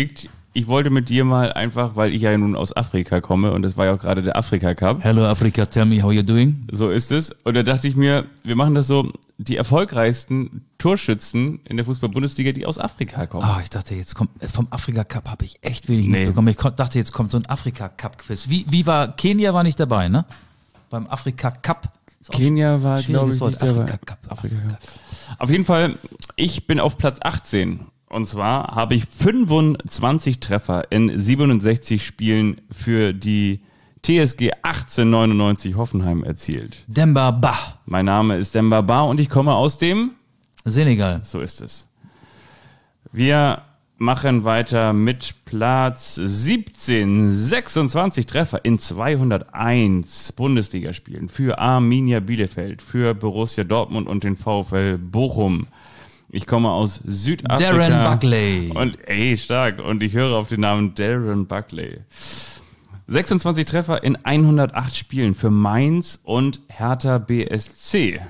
ich wollte mit dir mal einfach, weil ich ja nun aus Afrika komme und es war ja auch gerade der Afrika Cup. Hello Africa, tell me how you're doing. So ist es. Und da dachte ich mir, wir machen das so, die erfolgreichsten Torschützen in der Fußball-Bundesliga, die aus Afrika kommen. Oh, ich dachte, jetzt kommt, vom Afrika Cup habe ich echt wenig Nee. mitbekommen. Ich kon- dachte, jetzt kommt so ein Afrika Cup Quiz. Wie, wie war, Kenia war nicht dabei, ne? Beim Afrika Cup. Ist auch Kenia war, glaube schwieriges ich, Wort. nicht dabei. Afrika Cup. Afrika Cup. Auf jeden Fall, ich bin auf Platz achtzehn. Und zwar habe ich fünfundzwanzig Treffer in siebenundsechzig Spielen für die T S G achtzehnhundertneunundneunzig Hoffenheim erzielt. Demba Ba, Mein Name ist Demba Ba und ich komme aus dem... Senegal. So ist es. Wir machen weiter mit Platz siebzehn. sechsundzwanzig Treffer in zweihunderteins Bundesligaspielen für Arminia Bielefeld, für Borussia Dortmund und den VfL Bochum. Ich komme aus Südafrika. Darren Buckley. Und ey, stark. Und ich höre auf den Namen Darren Buckley. sechsundzwanzig Treffer in hundertacht Spielen für Mainz und Hertha B S C.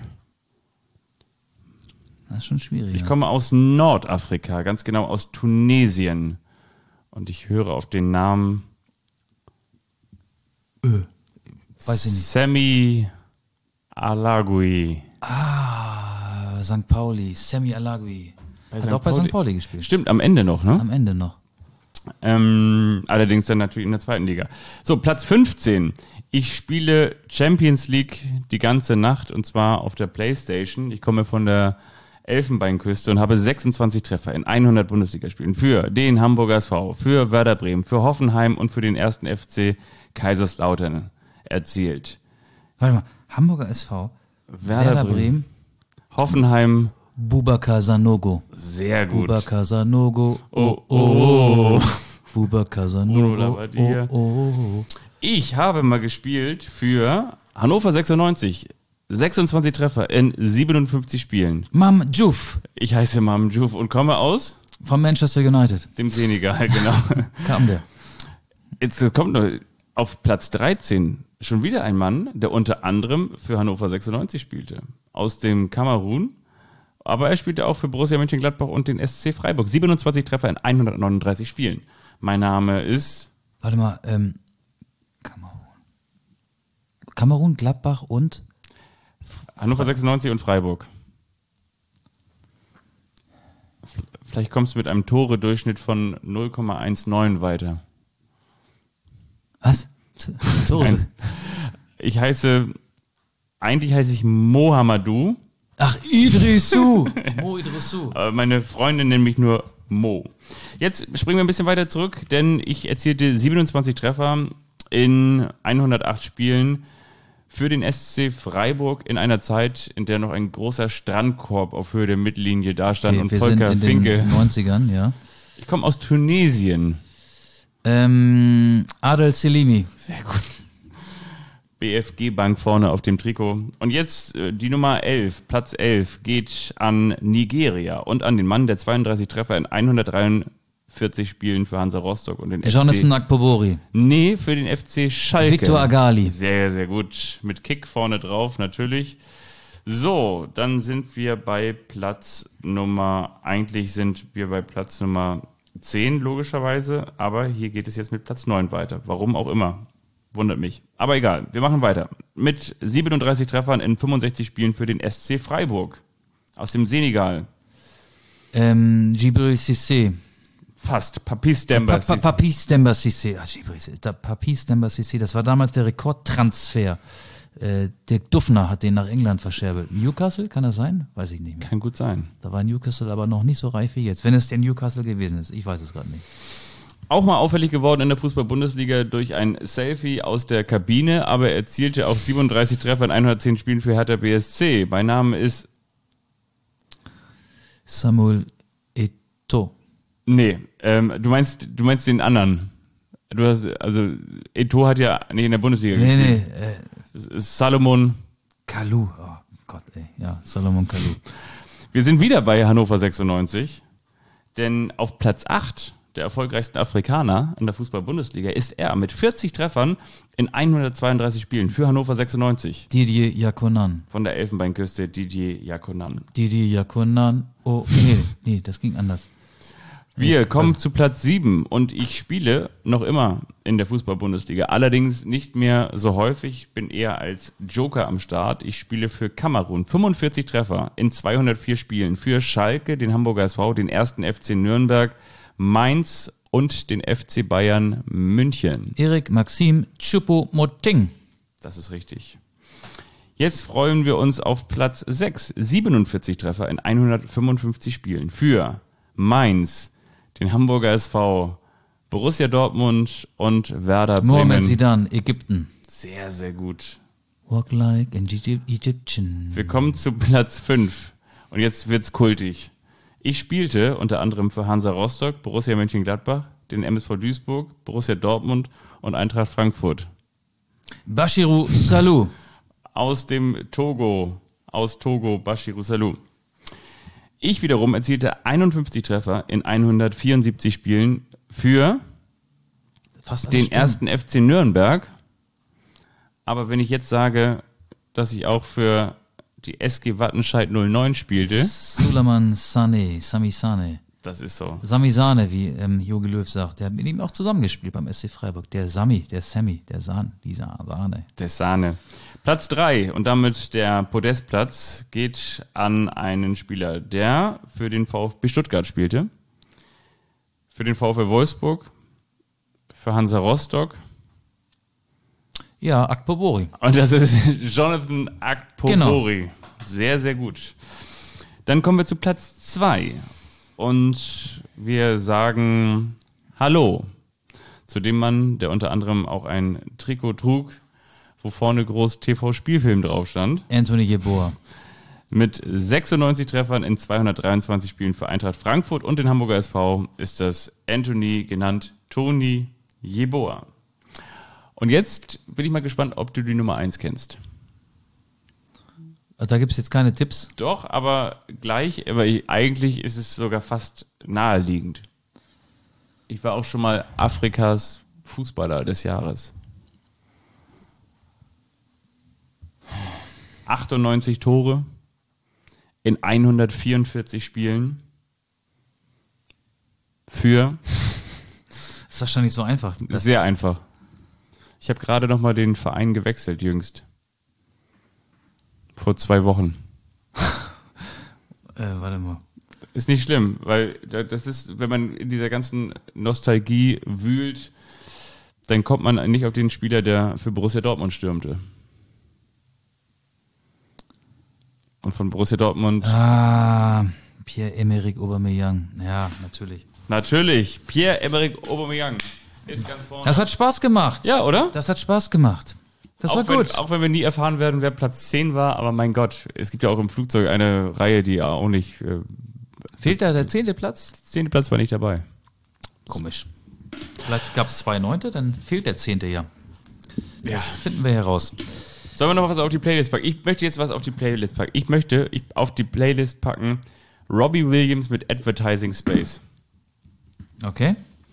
Das ist schon schwierig. Ich ja. komme aus Nordafrika, ganz genau aus Tunesien. Und ich höre auf den Namen Weiß ich nicht. Semi Alagui. Ah, Sankt Pauli, Semi Alagui. Hat Sankt auch bei Pauli. Sankt Pauli gespielt. Stimmt, am Ende noch, ne? Am Ende noch. Ähm, allerdings dann natürlich in der zweiten Liga. So, Platz fünfzehn. Ich spiele Champions League die ganze Nacht und zwar auf der Playstation. Ich komme von der Elfenbeinküste und habe sechsundzwanzig Treffer in hundert Bundesligaspielen für den Hamburger S V, für Werder Bremen, für Hoffenheim und für den ersten F C Kaiserslautern erzielt. Warte mal, Hamburger S V, Werder, Werder Bremen, Bremen, Hoffenheim, Boubacar Sanogo. sehr gut. Boubacar Sanogo. Oh, oh. Boubacar Bruno Sanogo. Labbadia. Oh, oh, oh. Ich habe mal gespielt für Hannover sechsundneunzig. sechsundzwanzig Treffer in siebenundfünfzig Spielen. Mam Diouf Ich heiße Mam Diouf und komme aus von Manchester United. dem Senegal, genau. Kam der. Jetzt kommt noch auf Platz dreizehn schon wieder ein Mann, der unter anderem für Hannover sechsundneunzig spielte. Aus dem Kamerun. Aber er spielte auch für Borussia Mönchengladbach und den S C Freiburg. siebenundzwanzig Treffer in hundertneununddreißig Spielen. Mein Name ist... Warte mal, ähm, Kamerun. Kamerun, Gladbach und Hannover sechsundneunzig und Freiburg. Vielleicht kommst du mit einem Tore-Durchschnitt von null Komma neunzehn weiter. was? T- Tore. Nein. Ich heiße, eigentlich heiße ich Mohamedou, Ach, Idrissou. Mo Idrissou. aber meine Freundin nennt mich nur Mo. Jetzt springen wir ein bisschen weiter zurück, denn ich erzielte siebenundzwanzig Treffer in hundertacht Spielen für den S C Freiburg in einer Zeit, in der noch ein großer Strandkorb auf Höhe der Mittellinie dastand Okay, und wir Volker sind in Finke. den neunzigern, ja. Ich komme aus Tunesien. Ähm, Adel Selimi. Sehr gut. B F G Bank vorne auf dem Trikot. Und jetzt äh, die Nummer elf, Platz elf, geht an Nigeria und an den Mann, der zweiunddreißig Treffer in hundertdreiundvierzig Spielen für Hansa Rostock und den Jonathan F C. Nakpobori. Nee, für den F C Schalke. Victor Agali. Sehr, sehr gut. Mit Kick vorne drauf, natürlich. So, dann sind wir bei Platz Nummer, eigentlich sind wir bei Platz Nummer zehn, logischerweise, aber hier geht es jetzt mit Platz neun weiter. Warum auch immer. Wundert mich. Aber egal, wir machen weiter. Mit siebenunddreißig Treffern in fünfundsechzig Spielen für den S C Freiburg. Aus dem Senegal. Ähm, Djibril Cissé. Fast. Papis Demba. Pa- Pa- Papis Demba Cissé. Ah, Djibril Cissé. Da- Papis Demba Cissé. Das war damals der Rekordtransfer. Äh, Dirk Duffner hat den nach England verscherbelt. Newcastle, kann das sein? Weiß ich nicht mehr. Kann gut sein. Da war Newcastle aber noch nicht so reif wie jetzt. Wenn es der Newcastle gewesen ist. Ich weiß es gerade nicht. Auch mal auffällig geworden in der Fußball-Bundesliga durch ein Selfie aus der Kabine, aber er erzielte auch siebenunddreißig Treffer in hundertzehn Spielen für Hertha B S C. Mein Name ist... Samuel Eto'o. Nee, ähm, du meinst, du meinst den anderen. Du hast, also, Eto'o hat ja nicht in der Bundesliga Nee, gespielt. nee, äh, Es ist Salomon. Kalou. Oh Gott, ey. Ja, Salomon Kalou. Wir sind wieder bei Hannover sechsundneunzig, denn auf Platz acht der erfolgreichsten Afrikaner in der Fußball-Bundesliga ist er mit vierzig Treffern in hundertzweiunddreißig Spielen für Hannover sechsundneunzig. Didier Yakonan. Von der Elfenbeinküste, Didier Yakonan. Didier Yakonan. Oh, nee, nee, das ging anders. Wir kommen zu Platz sieben und ich spiele noch immer in der Fußball-Bundesliga. Allerdings nicht mehr so häufig, bin eher als Joker am Start. Ich spiele für Kamerun. fünfundvierzig Treffer in zweihundertvier Spielen. Für Schalke, den Hamburger S V, den ersten F C Nürnberg, Mainz und den F C Bayern München. Erik Maxim Choupo-Moting. Das ist richtig. Jetzt freuen wir uns auf Platz sechs. siebenundvierzig Treffer in hundertfünfundfünfzig Spielen. Für Mainz, den Hamburger S V, Borussia Dortmund und Werder Mohamed Bremen. Zidane, Ägypten. Sehr, sehr gut. Walk like an Egy- Egyptian. Wir kommen zu Platz fünf. Und jetzt wird's kultig. Ich spielte unter anderem für Hansa Rostock, Borussia Mönchengladbach, den M S V Duisburg, Borussia Dortmund und Eintracht Frankfurt. Bashiru Salou. Aus dem Togo, aus Togo, Bashiru Salou. Ich wiederum erzielte einundfünfzig Treffer in hundertvierundsiebzig Spielen für Fast alle den Stimmen. ersten F C Nürnberg. Aber wenn ich jetzt sage, dass ich auch für die S G Wattenscheid null neun spielte, Suleiman Sané, Sami Sané. das ist so. Sami Sahne, wie ähm, Jogi Löw sagt. Der hat mit ihm auch zusammengespielt beim S C Freiburg. Der Sami, der Sammy, der Sahne, dieser Sahne. Der Sahne. Platz drei und damit der Podestplatz geht an einen Spieler, der für den VfB Stuttgart spielte, für den VfL Wolfsburg, für Hansa Rostock Ja, Akpobori. und das ist Jonathan Akpobori. Sehr, sehr gut. Dann kommen wir zu Platz zwei und wir sagen Hallo zu dem Mann, der unter anderem auch ein Trikot trug, wo vorne groß T V-Spielfilm drauf stand. Anthony Jeboa. Mit sechsundneunzig Treffern in zweihundertdreiundzwanzig Spielen für Eintracht Frankfurt und den Hamburger S V ist das Anthony, genannt Tony Jeboa. Und jetzt bin ich mal gespannt, ob du die Nummer eins kennst. Da gibt's jetzt keine Tipps. Doch, aber gleich, aber ich, eigentlich ist es sogar fast naheliegend. Ich war auch schon mal Afrikas Fußballer des Jahres. achtundneunzig Tore in hundertvierundvierzig Spielen für Ist das schon nicht so einfach? Das, sehr einfach. Ich habe gerade noch mal den Verein gewechselt, jüngst. Vor zwei Wochen. äh, warte mal. Ist nicht schlimm, weil das ist, wenn man in dieser ganzen Nostalgie wühlt, dann kommt man nicht auf den Spieler, der für Borussia Dortmund stürmte. Und von Borussia Dortmund Ah, Pierre-Emerick Aubameyang. Ja, natürlich. natürlich Pierre-Emerick Aubameyang ist ganz vorne. Das hat Spaß gemacht. Ja, oder? Das hat Spaß gemacht. Das war auch, wenn, gut. auch wenn wir nie erfahren werden, wer Platz zehn war, aber mein Gott, es gibt ja auch im Flugzeug eine Reihe, die auch nicht, äh, Fehlt da der zehnte Platz? zehnte Platz war nicht dabei. Komisch. Vielleicht gab es zwei Neunte, dann fehlt der zehnte ja. Ja. Das finden wir heraus. Sollen wir noch was auf die Playlist packen? Ich möchte jetzt was auf die Playlist packen. Ich möchte ich, auf die Playlist packen Robbie Williams mit Advertising Space. Okay.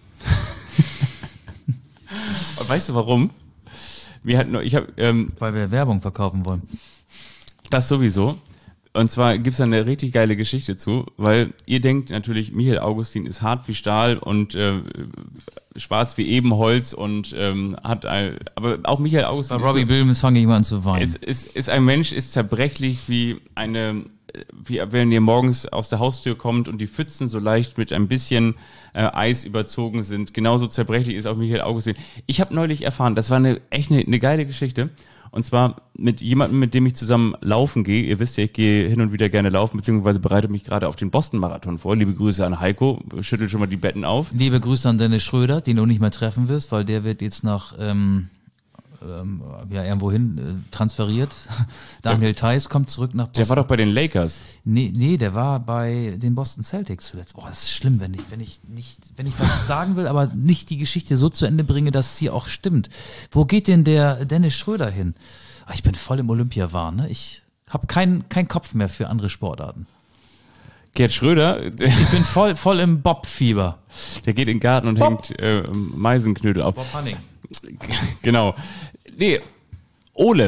Und weißt du warum? Wir hatten, ich habe ähm, Weil wir Werbung verkaufen wollen. das sowieso. Und zwar gibt's da eine richtig geile Geschichte zu, weil ihr denkt natürlich, Michael Augustin ist hart wie Stahl und äh, schwarz wie Ebenholz und ähm, hat, ein, aber auch Michael Augustin Bei ist Robbie eine- Williams fange ich mal an zu weinen. ist, ist, ist ein Mensch, ist zerbrechlich wie eine, wie wenn ihr morgens aus der Haustür kommt und die Pfützen so leicht mit ein bisschen äh, Eis überzogen sind. Genauso zerbrechlich ist auch Michael Augustin. Ich habe neulich erfahren, das war eine echt eine, eine geile Geschichte. Und zwar mit jemandem, mit dem ich zusammen laufen gehe. Ihr wisst ja, ich gehe hin und wieder gerne laufen, beziehungsweise bereite mich gerade auf den Boston-Marathon vor. Liebe Grüße an Heiko. Schüttelt schon mal die Betten auf. Liebe Grüße an Dennis Schröder, den du nicht mehr treffen wirst, weil der wird jetzt nach ähm, ähm, ja, irgendwohin äh, transferiert. Daniel Theiss kommt zurück nach Boston. Der war doch bei den Lakers. Nee, nee, der war bei den Boston Celtics zuletzt. Oh, das ist schlimm, wenn ich, wenn ich nicht, wenn ich was sagen will, aber nicht die Geschichte so zu Ende bringe, dass es hier auch stimmt. Wo geht denn der Dennis Schröder hin? Ah, ich bin voll im Olympiawahn, ne? Ich habe keinen keinen Kopf mehr für andere Sportarten. Gerd Schröder, der, Ich bin voll voll im Bob-Fieber. der geht in den Garten und Bob. hängt äh, Meisenknödel auf. Bob Hanning. Genau. Nee, Ole.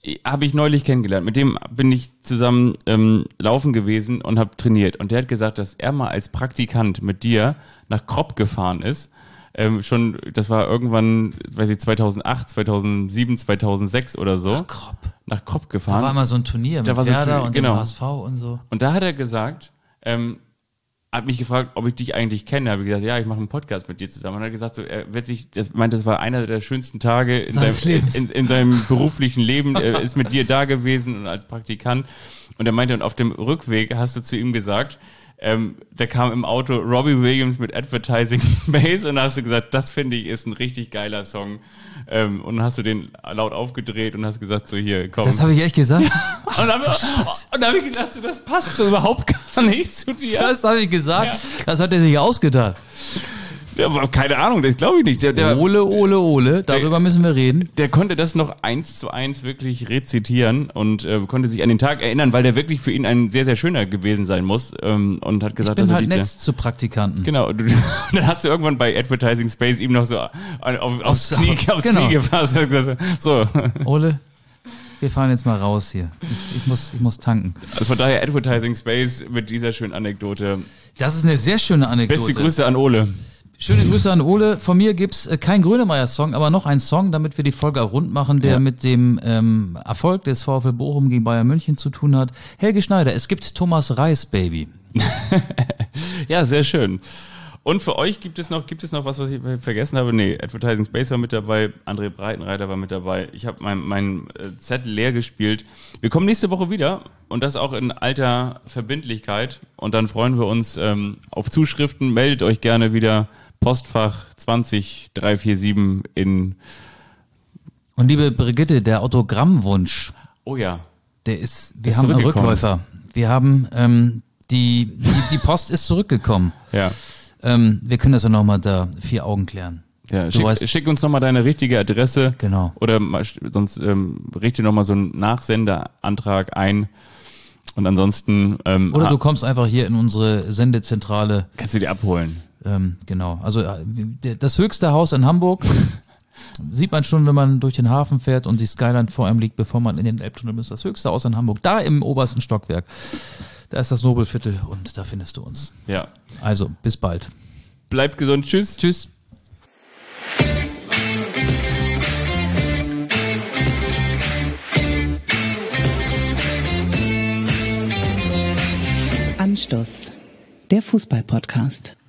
habe ich neulich kennengelernt. Mit dem bin ich zusammen ähm, laufen gewesen und habe trainiert. Und der hat gesagt, dass er mal als Praktikant mit dir nach Kropp gefahren ist. Ähm, schon, das war irgendwann, weiß ich, zweitausendacht, zweitausendsieben, zweitausendsechs oder so. Nach Kropp. Nach Kropp Da gefahren. war immer so ein Turnier Da mit war so ein Werder Turnier, und genau. dem H S V und so. Und da hat er gesagt, ähm, hat mich gefragt, ob ich dich eigentlich kenne. Habe ich gesagt, ja, ich mache einen Podcast mit dir zusammen. Und er hat gesagt, so, er wird sich, das meint, das war einer der schönsten Tage in Seines seinem, Lebens. in, in seinem beruflichen Leben. Er ist mit dir da gewesen und als Praktikant. Und er meinte, und auf dem Rückweg hast du zu ihm gesagt, ähm, da kam im Auto Robbie Williams mit Advertising Space und da hast du gesagt, das finde ich ist ein richtig geiler Song. Ähm, und dann hast du den laut aufgedreht und hast gesagt, so hier, komm. Das habe ich echt gesagt? und dann, und dann habe ich gedacht, so, das passt so überhaupt gar nicht zu dir. Das habe ich gesagt. Ja. Das hat er sich ausgedacht. Ja, aber keine Ahnung, das glaube ich nicht. Der, der, Ole, Ole, Ole, darüber müssen wir reden. der konnte das noch eins zu eins wirklich rezitieren und äh, konnte sich an den Tag erinnern, weil der wirklich für ihn ein sehr, sehr schöner gewesen sein muss ähm, und hat Ich gesagt, bin dass er halt dich nett zu Praktikanten. Genau, und du, dann hast du irgendwann bei Advertising Space ihm noch so auf, aufs, Aufs- Knie, aufs genau. Knie gefasst und gesagt, so. Ole, wir fahren jetzt mal raus hier. Ich, ich, muss, ich muss tanken. Also von daher Advertising Space mit dieser schönen Anekdote. Das ist eine sehr schöne Anekdote. Beste Grüße an Ole. Schöne Grüße an Ole. Von mir gibt's äh, kein Grönemeyer-Song, aber noch einen Song, damit wir die Folge auch rund machen, der Ja. mit dem ähm, Erfolg des VfL Bochum gegen Bayern München zu tun hat. Helge Schneider, es gibt Thomas Reis, Baby. Ja, sehr schön. Und für euch gibt es noch, gibt es noch was, was ich vergessen habe? Nee, Advertising Space war mit dabei, André Breitenreiter war mit dabei. Ich habe meinen mein Zettel leer gespielt. Wir kommen nächste Woche wieder und das auch in alter Verbindlichkeit. Und dann freuen wir uns ähm, auf Zuschriften. Meldet euch gerne wieder. Postfach zwanzig drei vier sieben in... Und liebe Brigitte, der Autogrammwunsch, Oh ja. der ist, wir Ist haben einen zurückgekommen. Rückläufer. Wir haben, ähm, die, die, die Post ist zurückgekommen. Ja. Ähm, wir können das ja nochmal da vier Augen klären. Ja, Du schick, weißt- schick uns nochmal deine richtige Adresse. Genau. Oder mal, sonst ähm, richte nochmal so einen Nachsendeantrag ein. Und ansonsten ähm, Oder ha- du kommst einfach hier in unsere Sendezentrale. kannst du die abholen. Ähm, genau. Also äh, der- das höchste Haus in Hamburg sieht man schon, wenn man durch den Hafen fährt und die Skyline vor einem liegt, bevor man in den Elbtunnel muss. Das höchste Haus in Hamburg, da im obersten Stockwerk. Da ist das Nobelviertel und da findest du uns. Ja. Also, bis bald. Bleibt gesund. Tschüss. Tschüss. Anstoß, der Fußball-Podcast.